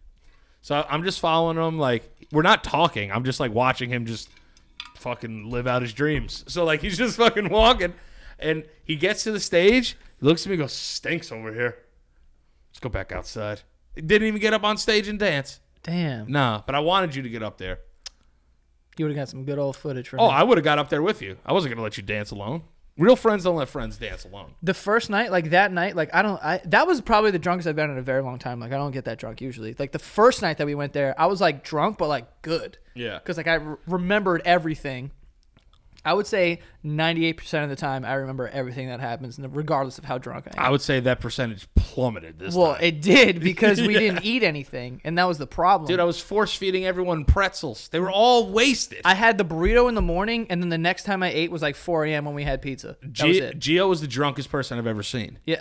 So I'm just following him. Like, we're not talking. I'm just like watching him just fucking live out his dreams. So like, he's just fucking walking, and he gets to the stage. He looks at me, and goes, "Stinks over here. Let's go back outside." He didn't even get up on stage and dance. Damn. Nah, but I wanted you to get up there. You would have got some good old footage from Oh, me. I would have got up there with you. I wasn't gonna let you dance alone. Real friends don't let friends dance alone. The first night, like that night, like that was probably the drunkest I've been in a very long time. Like I don't get that drunk usually. Like the first night that we went there, I was like drunk, but like good. Yeah. Because like I remembered everything. I would say 98% of the time I remember everything that happens, regardless of how drunk I am. I would say that percentage plummeted this Well, time. it did because we didn't eat anything, and that was the problem. Dude, I was force feeding everyone pretzels. They were all wasted. I had the burrito in the morning, and then the next time I ate was like 4 a.m. when we had pizza. That was it. Gio was the drunkest person I've ever seen. Yeah.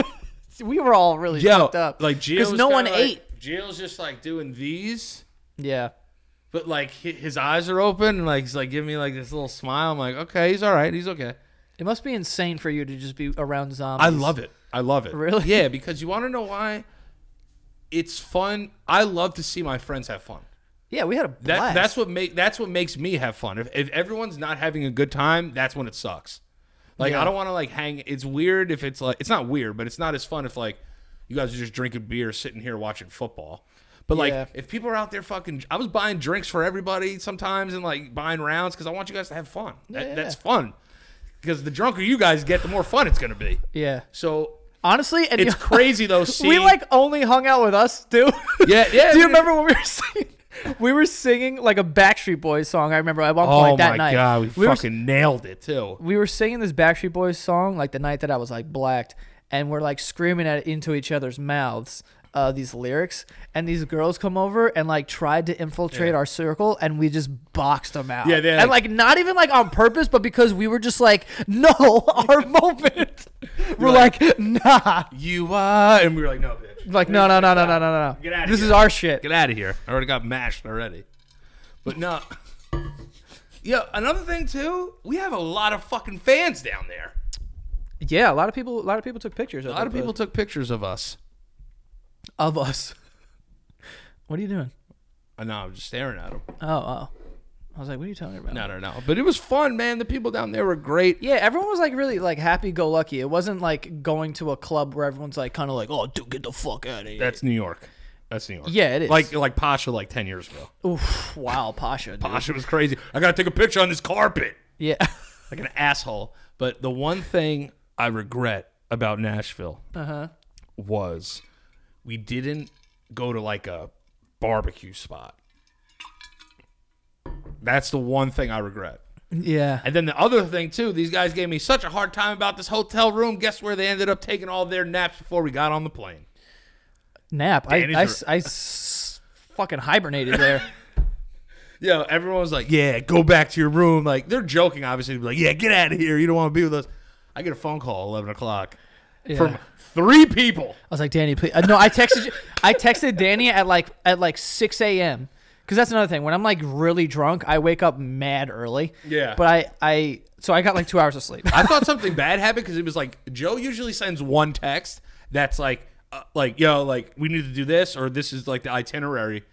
We were all really Yo, fucked up. like Gio, because no one ate. Gio's just like doing these, Yeah. but like his eyes are open and like he's like giving me like this little smile. I'm like, okay, he's all right, he's okay. It must be insane for you to just be around zombies. I love it. I love it. Really? Yeah, because you want to know why? It's fun. I love to see my friends have fun. Yeah, we had a blast. That's what makes me have fun. If everyone's not having a good time, that's when it sucks. Like Yeah. I don't want to like hang. It's weird if it's like it's not weird, but it's not as fun if like you guys are just drinking beer, sitting here watching football. But like Yeah. if people are out there fucking, I was buying drinks for everybody sometimes and like buying rounds because I want you guys to have fun. Yeah. That's fun. Because the drunker you guys get, the more fun it's gonna be. Yeah. So Honestly, and it's crazy though. Seeing, we like only hung out with us too. Yeah. Do you dude. remember when we were singing? We were singing like a Backstreet Boys song. I remember at one Oh point that my night. god, we were- fucking nailed it too. we were singing this Backstreet Boys song like the night that I was like blacked, and we're like screaming at into each other's mouths these lyrics, and these girls come over and like tried to infiltrate Yeah. our circle, and we just boxed them out. Yeah, they're and like not even like on purpose, but because we were just like, no, our moment. We're like, nah, You and we were like, no, bitch. like no. Get outta This here. is our shit. Get out of here. I already got mashed already. But no. Yeah, another thing too, we have a lot of fucking fans down there. Yeah, a lot of people took pictures. A lot of people took pictures of us. of us. What are you doing? I know, I'm just staring at them. Oh. I was like, what are you talking about? No. But it was fun, man. The people down there were great. Yeah, everyone was like really like happy-go-lucky. It wasn't like going to a club where everyone's like kind of like, oh, dude, get the fuck out of here. That's New York. That's New York. Yeah, it is. Like Pasha like 10 years ago. Oof, wow, Pasha. Dude. Pasha was crazy. I got to take a picture on this carpet. Yeah. Like an asshole. But the one thing I regret about Nashville was we didn't go to like a barbecue spot. That's the one thing I regret. Yeah. And then the other thing too, these guys gave me such a hard time about this hotel room. Guess where they ended up taking all their naps before we got on the plane? Nap. Danny's I fucking hibernated there. Yeah, everyone was like, yeah, go back to your room. Like, they're joking, obviously. Like, yeah, get out of here. You don't want to be with us. I get a phone call 11 o'clock from 3 people. I was like, Danny, please. No, I texted you. I texted Danny at like 6 a.m. Because that's another thing. When I'm like really drunk, I wake up mad early. Yeah. But so I got like 2 hours of sleep. I thought something bad happened because it was like, Joe usually sends one text that's like, yo, like, we need to do this, or this is like the itinerary.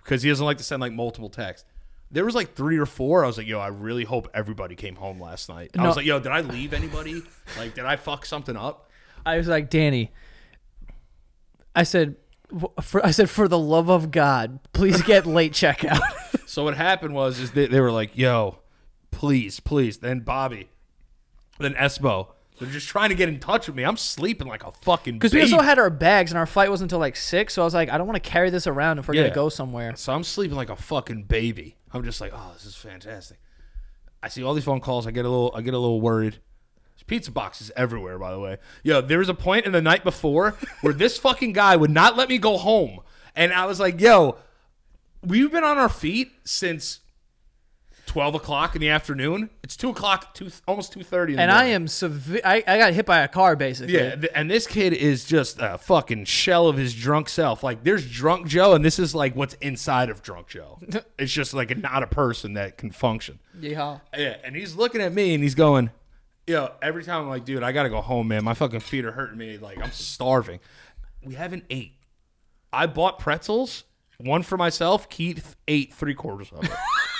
because he doesn't like to send like multiple texts. There was like 3 or 4. I was like, yo, I really hope everybody came home last night. I was like, yo, did I leave anybody? Like, did I fuck something up? I was like, Danny, I said, for the love of God, please get late checkout. So what happened was is they were like, yo, please. Then Bobby, then Espo. They're just trying to get in touch with me. I'm sleeping like a fucking Because we also had our bags, and our flight wasn't until like 6, so I was like, I don't want to carry this around if we're going to go somewhere. So I'm sleeping like a fucking baby. I'm just like, oh, this is fantastic. I see all these phone calls. I get a little worried. There's pizza boxes everywhere, by the way. Yo, there was a point in the night before where this fucking guy would not let me go home. And I was like, yo, we've been on our feet since 12 o'clock in the afternoon. It's 2 o'clock, almost 2:30 in the morning. And I am I got hit by a car, basically. Yeah, and this kid is just a fucking shell of his drunk self. Like, there's drunk Joe, and this is like what's inside of drunk Joe. It's just like not a person that can function. Yeehaw. Yeah, and he's looking at me, and he's going, yo, every time I'm like, dude, I got to go home, man. My fucking feet are hurting me. Like, I'm starving. We haven't ate. I bought pretzels, one for myself. Keith ate 3/4 of it.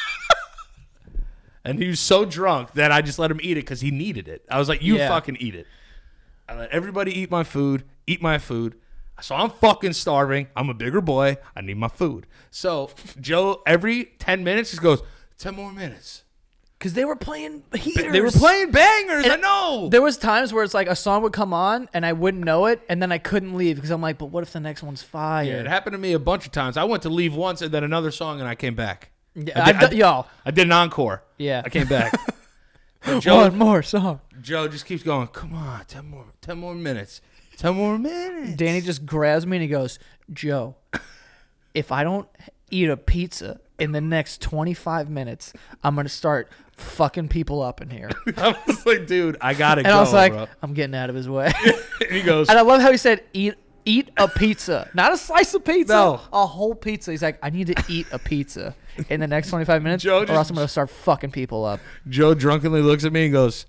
And he was so drunk that I just let him eat it because he needed it. I was like, you fucking eat it. I let everybody eat my food. So I'm fucking starving. I'm a bigger boy. I need my food. So Joe, every 10 minutes, just goes, 10 more minutes. Because they were playing heaters. They were playing bangers. And I know. There was times where it's like a song would come on, and I wouldn't know it, and then I couldn't leave because I'm like, but what if the next one's fire? Yeah, it happened to me a bunch of times. I went to leave once and then another song, and I came back. Yeah, I did an encore. Yeah. I came back. One more song. Joe just keeps going, come on, 10 more minutes. 10 more minutes. Danny just grabs me and he goes, Joe, if I don't eat a pizza in the next 25 minutes, I'm going to start fucking people up in here. I was like, dude, I got to go, And I was like, bro. I'm getting out of his way. And he goes, And I love how he said, eat a pizza. Not a slice of pizza. No. A whole pizza. He's like, I need to eat a pizza in the next 25 minutes Joe or just- else I'm going to start fucking people up. Joe drunkenly looks at me and goes,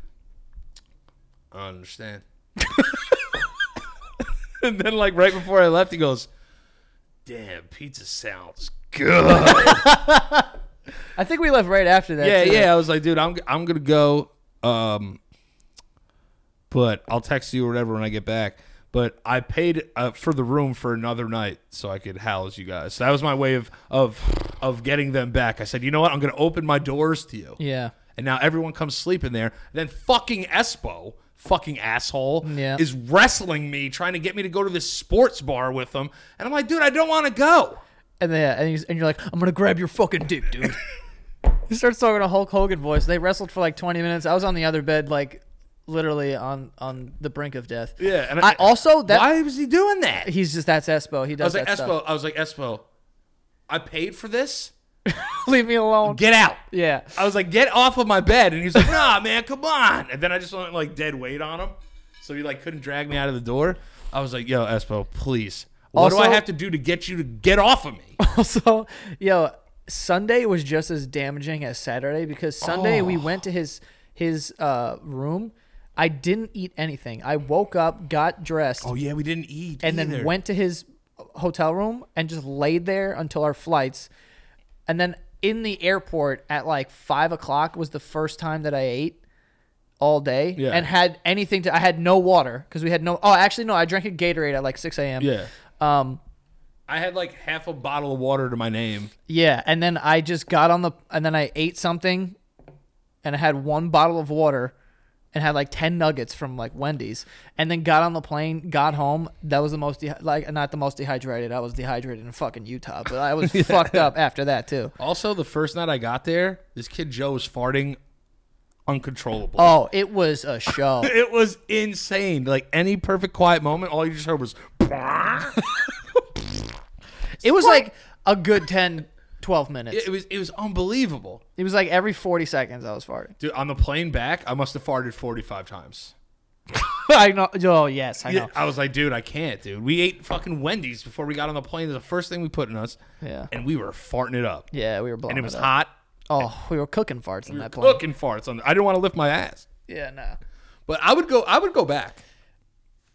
I understand. And then, like, right before I left, he goes, damn, pizza sounds good. I think we left right after that. too. Yeah. I was like, dude, I'm gonna go. But I'll text you or whatever when I get back. But I paid for the room for another night so I could house you guys. So that was my way of getting them back. I said, you know what? I'm gonna open my doors to you. Yeah. And now everyone comes sleeping there. Then fucking Espo, fucking asshole, Yeah. is wrestling me, trying to get me to go to this sports bar with him. And I'm like, dude, I don't want to go. And then and you're like, I'm going to grab your fucking dick, dude. He starts talking in a Hulk Hogan voice. They wrestled for like 20 minutes. I was on the other bed, like literally on the brink of death. Yeah. And I also, that why was he doing that? he's just, that's Espo. He does that stuff. I was like, Espo, I paid for this. Leave me alone. Get out. Yeah. I was like, get off of my bed. And he's like, nah, man, come on. And then I just went like dead weight on him. So he like couldn't drag me out of the door. I was like, yo, Espo, please. What do I have to do to get you to get off of me? Also, Sunday was just as damaging as Saturday because Sunday we went to his room. I didn't eat anything. I woke up, got dressed, Oh, yeah, we didn't eat and then went to his hotel room and just laid there until our flights. And then in the airport at like 5 o'clock was the first time that I ate all day and had anything I had no water because we had no. Oh, actually, no. I drank a Gatorade at like 6 a.m. Yeah. I had like half a bottle of water to my name. Yeah, and then I just got and then I ate something, and I had one bottle of water, and had like 10 nuggets from like Wendy's, and then got on the plane, got home. That was the most not the most dehydrated. I was dehydrated in fucking Utah, but I was fucked up after that too. Also, the first night I got there, this kid Joe was farting uncontrollably. Oh, it was a show. It was insane. Like any perfect quiet moment, all you just heard was. It was like a good 10, 12 minutes. It was unbelievable. It was like every 40 seconds I was farting. Dude, on the plane back, I must have farted 45 times. I know. Oh, yes, I know. Yeah, I was like, dude, I can't, dude. We ate fucking Wendy's before we got on the plane. It was the first thing we put in us. Yeah. And we were farting it up. Yeah, we were blowing And it was up. hot. Oh, we were cooking farts in that plane. Cooking farts. I didn't want to lift my ass. Yeah, no. But I would go back.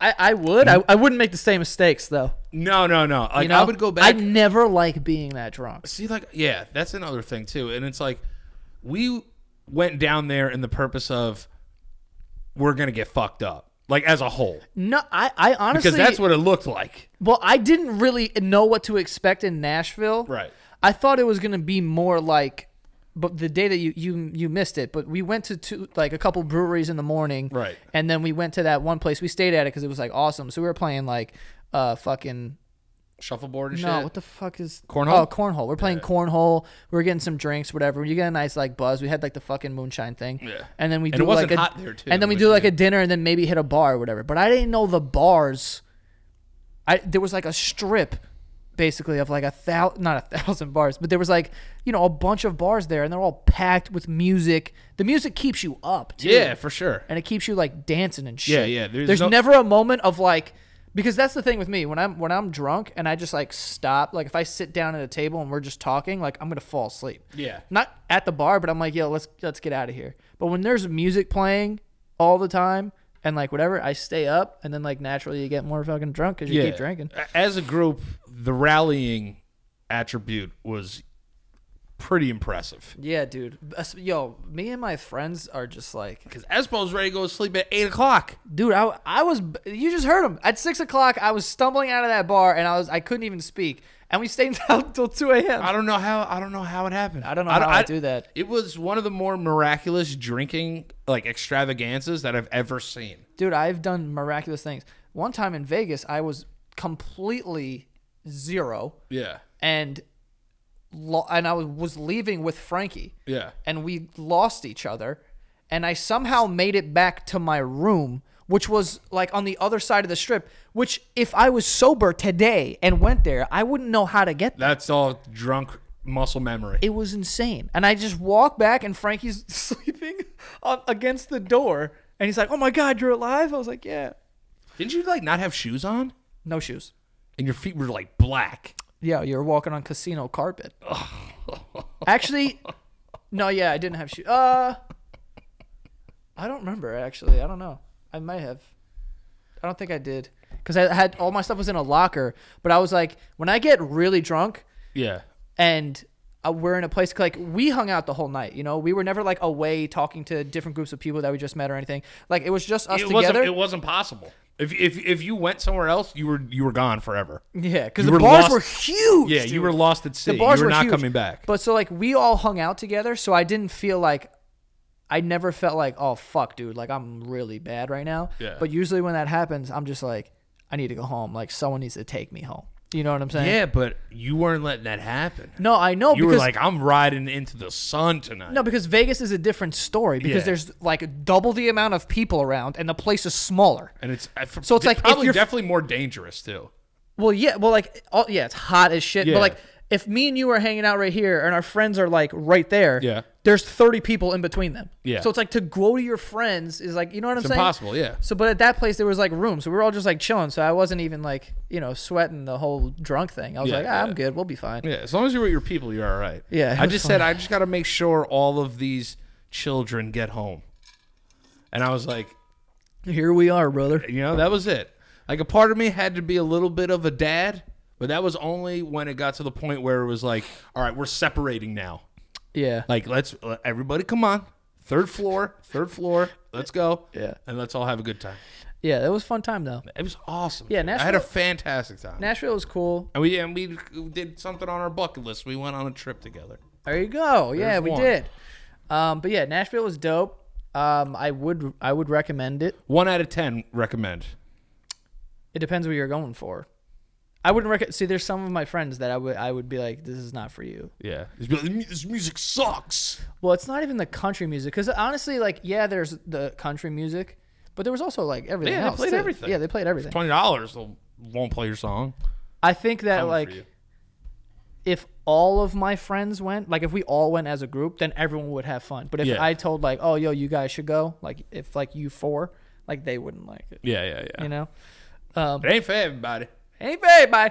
I would. I wouldn't make the same mistakes though. No. Like You know? I would go back. I never like being that drunk. See, like, yeah, that's another thing too. And it's like we went down there in the purpose of we're gonna get fucked up, like as a whole, No, I honestly because that's what it looked like. Well, I didn't really know what to expect in Nashville. Right. I thought it was gonna be more like, but the day that you missed it. But we went to like a couple breweries in the morning. Right. And then we went to that one place. We stayed at it because it was like awesome. So we were playing like fucking. Shuffleboard and shit. No, what the fuck is Cornhole? Oh, cornhole. We're playing cornhole. We were getting some drinks, whatever. You get a nice like buzz. We had like the fucking moonshine thing. Yeah. And then we And do it wasn't like a hot there, too, and then we which do like is- a dinner and then maybe hit a bar or whatever. But I didn't know the bars. There was like a strip, basically of like not 1,000 bars, but there was like a bunch of bars there, and they're all packed with music. The music keeps you up, too. Yeah, for sure. And it keeps you like dancing and shit. Yeah. There's never a moment of like, because that's the thing with me when I'm drunk and I just like stop. Like if I sit down at a table and we're just talking, like I'm gonna fall asleep. Yeah. Not at the bar, but I'm like, yo, let's get out of here. But when there's music playing all the time and like whatever, I stay up, and then like naturally you get more fucking drunk because you keep drinking. As a group, the rallying attribute was pretty impressive. Yeah, dude. Yo, me and my friends are just like, Because Espo's ready to go to sleep at 8 o'clock. dude, I was, you just heard him. At 6 o'clock, I was stumbling out of that bar, and I couldn't even speak. And we stayed out until 2 a.m. I don't know how it happened. I don't know how I do that. It was one of the more miraculous drinking like extravaganzas that I've ever seen. Dude, I've done miraculous things. One time in Vegas, I was completely zero, Yeah. and I was leaving with Frankie, Yeah. and we lost each other, and I somehow made it back to my room, which was like on the other side of the strip, which if I was sober today and went there, I wouldn't know how to get there. That's all drunk muscle memory. It was insane. And I just walk back, and Frankie's sleeping against the door, and he's like, "Oh my God, you're alive?" I was like, "Yeah." Didn't you like not have shoes on? No shoes. And your feet were like black. Yeah, you're walking on casino carpet. Actually, no, yeah, I didn't have shoes. I don't remember, actually. I don't know. I might have. I don't think I did. Because I had all my stuff was in a locker. But I was like, when I get really drunk Yeah. and we're in a place, like, we hung out the whole night, We were never, like, away talking to different groups of people that we just met or anything. Like, it was just us together. It wasn't possible. If you went somewhere else, you were gone forever. Yeah, because You the were bars lost- were huge. Yeah, dude. you were lost at sea. The bars you were were not huge. coming back. But so like we all hung out together, so I didn't feel like I never felt like, oh fuck, dude, like I'm really bad right now. Yeah. But usually when that happens, I'm just like, I need to go home. Like someone needs to take me home. You know what I'm saying? Yeah, but you weren't letting that happen. No, I know. You because, were like, I'm riding into the sun tonight. no, because Vegas is a different story because Yeah. there's like double the amount of people around and the place is smaller. And it's So it's like, if probably you're- definitely more dangerous too. Well, yeah, it's hot as shit. Yeah. But like, if me and you are hanging out right here and our friends are like right there, Yeah. there's 30 people in between them. Yeah. So it's like to go to your friends is like, you know what It's I'm saying? impossible. Yeah. So, but at that place there was like room, so we were all just like chilling. So I wasn't even like, sweating the whole drunk thing. I was Yeah, like, yeah. I'm good, we'll be fine. Yeah. As long as you're with your people, you're all right. Yeah, it I was just fun. said I just got to make sure all of these children get home. And I was like, Here we are, brother. that was it. Like a part of me had to be a little bit of a dad, but that was only when it got to the point where it was like, all right, we're separating now. Yeah. Like, everybody come on. Third floor. Let's go. Yeah. And let's all have a good time. Yeah, that was a fun time though. It was awesome. Yeah, dude. I had a Nashville- fantastic time. Nashville was cool. And we did something on our bucket list. We went on a trip together. There you go. Yeah, There's we one. did. But yeah, Nashville was dope. I would recommend it. 1 out of 10 recommend. It depends what you're going for. I wouldn't recommend. See, there's some of my friends that I would be like, this is not for you. Yeah. This music sucks. Well, it's not even the country music because honestly, like, yeah, there's the country music, but there was also like everything Yeah, they else. played too. everything. Yeah, they played everything. $20, they won't play your song. I think that Coming for like you. if all of my friends went, like if we all went as a group, then everyone would have fun. But if Yeah. I told like, oh, yo, you guys should go, like if like you four, like they wouldn't like it. Yeah. You know, It ain't for everybody. ain't very bye.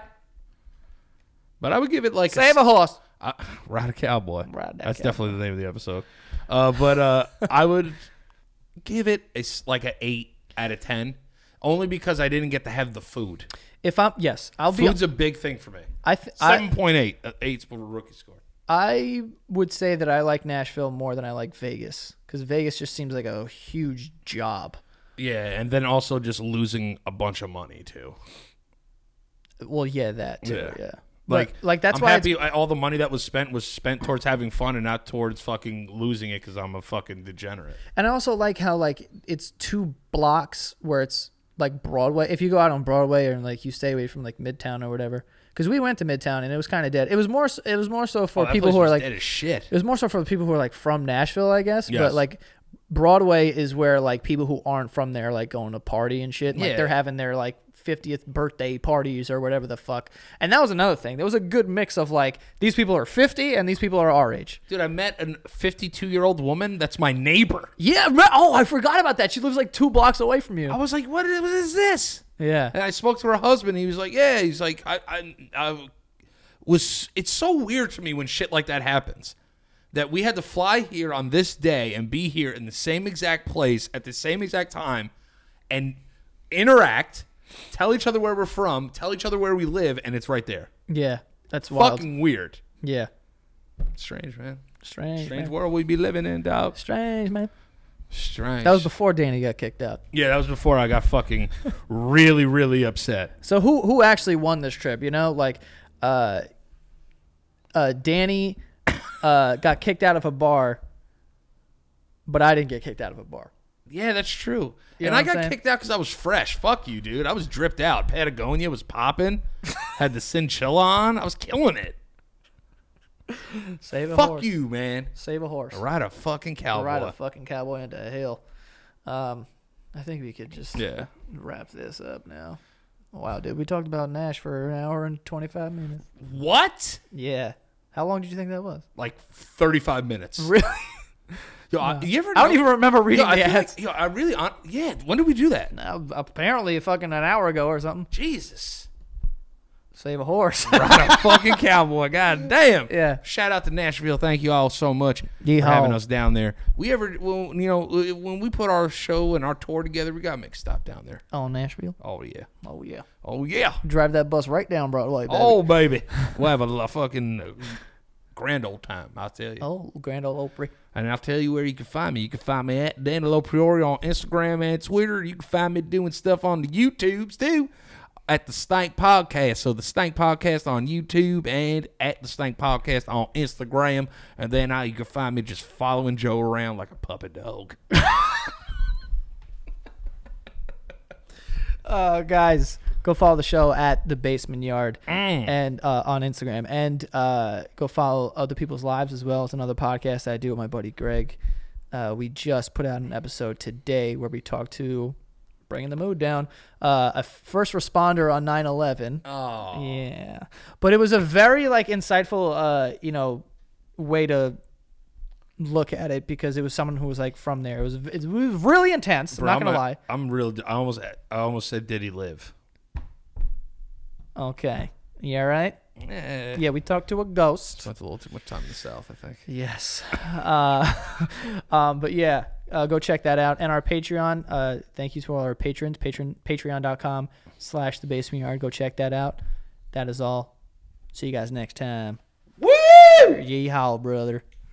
But I would give it like Save a horse. Ride a Cowboy. Ride that That's cowboy. definitely the name of the episode. But I would give it like an 8 out of 10. only because I didn't get to have the food. If I'm yes, I'll be. Food's a big thing for me. I 7.8. 8's a rookie score. I would say that I like Nashville more than I like Vegas because Vegas just seems like a huge job. Yeah, and then also just losing a bunch of money too. Well, yeah, that too. Yeah. Like that's I'm why happy all the money that was spent towards having fun and not towards fucking losing it because I'm a fucking degenerate. And I also like how like it's 2 blocks where it's like Broadway. If you go out on Broadway or like you stay away from like Midtown or whatever, because we went to Midtown and it was kind of dead. It was more so for that people place who are was like dead as shit. It was more so for the people who are like from Nashville, I guess. Yes. But like Broadway is where like people who aren't from there like going to party and shit. And, like Yeah. they're having their like 50th birthday parties or whatever the fuck. And that was another thing. There was a good mix of like these people are 50 and these people are our age. Dude, I met a 52-year-old woman that's my neighbor. Yeah. Oh, I forgot about that. She lives like 2 blocks away from you. I was like, what is this? Yeah. And I spoke to her husband. He was like, yeah. He's like, it's so weird to me when shit like that happens. That we had to fly here on this day and be here in the same exact place at the same exact time and interact, tell each other where we're from, tell each other where we live, and it's right there. Yeah. That's wild. Fucking weird. Yeah. Strange, man. Strange man. world we be living in, dog. Strange, man. Strange. That was before Danny got kicked out. Yeah, that was before I got fucking really, really upset. So who actually won this trip? You know, like Danny got kicked out of a bar, but I didn't get kicked out of a bar. Yeah, that's true. You And know I what I'm got saying? kicked out because I was fresh. Fuck you, dude. I was dripped out. Patagonia was popping. Had the cinchilla on. I was killing it. Save a Fuck horse. you, man. Save a horse. Ride a fucking cowboy. Ride a fucking cowboy into a hill. I think we could just Yeah. wrap this up now. Wow, dude, we talked about Nash for an hour and 25 minutes. What? Yeah. How long did you think that was? Like 35 minutes. Really? Yo, you ever I don't know- even remember reading Yo, I the feel ads. like, yo, I really, yeah. When did we do that? Apparently, fucking an hour ago or something. Jesus. Save a horse. Ride a fucking cowboy. God damn. Yeah. Shout out to Nashville. Thank you all so much Yeehaw. for having us down there. When we put our show and our tour together, we gotta make a stop down there. Oh, Nashville. Oh yeah. Oh yeah. Oh yeah. Drive that bus right down Broadway, baby. Oh baby. We'll have a fucking grand old time. I'll tell you. Oh, Grand Ole Opry. And I'll tell you where you can find me. You can find me at Danilo Priori on Instagram and Twitter. You can find me doing stuff on the YouTubes too. At the Stank Podcast. So the Stank Podcast on YouTube and at the Stank Podcast on Instagram. And then you can find me just following Joe around like a puppet dog. Guys, go follow the show at The Basement Yard Mm. and on Instagram. And go follow Other People's Lives as well. It's another podcast that I do with my buddy Greg. We just put out an episode today where we talk to, bringing the mood down, a first responder on 9/11. Oh. Yeah. But it was a very like insightful way to look at it because it was someone who was like from there. It was really intense. I'm not gonna lie. I almost said, did he live? Okay. You all right? Eh. Yeah, we talked to a ghost. Spent a little too much time in the South, I think. Yes. But yeah, go check that out. And our Patreon, thank you to all our patrons, patreon.com/thebasementyard. Go check that out. That is all. See you guys next time. Woo! Yeehaw, brother.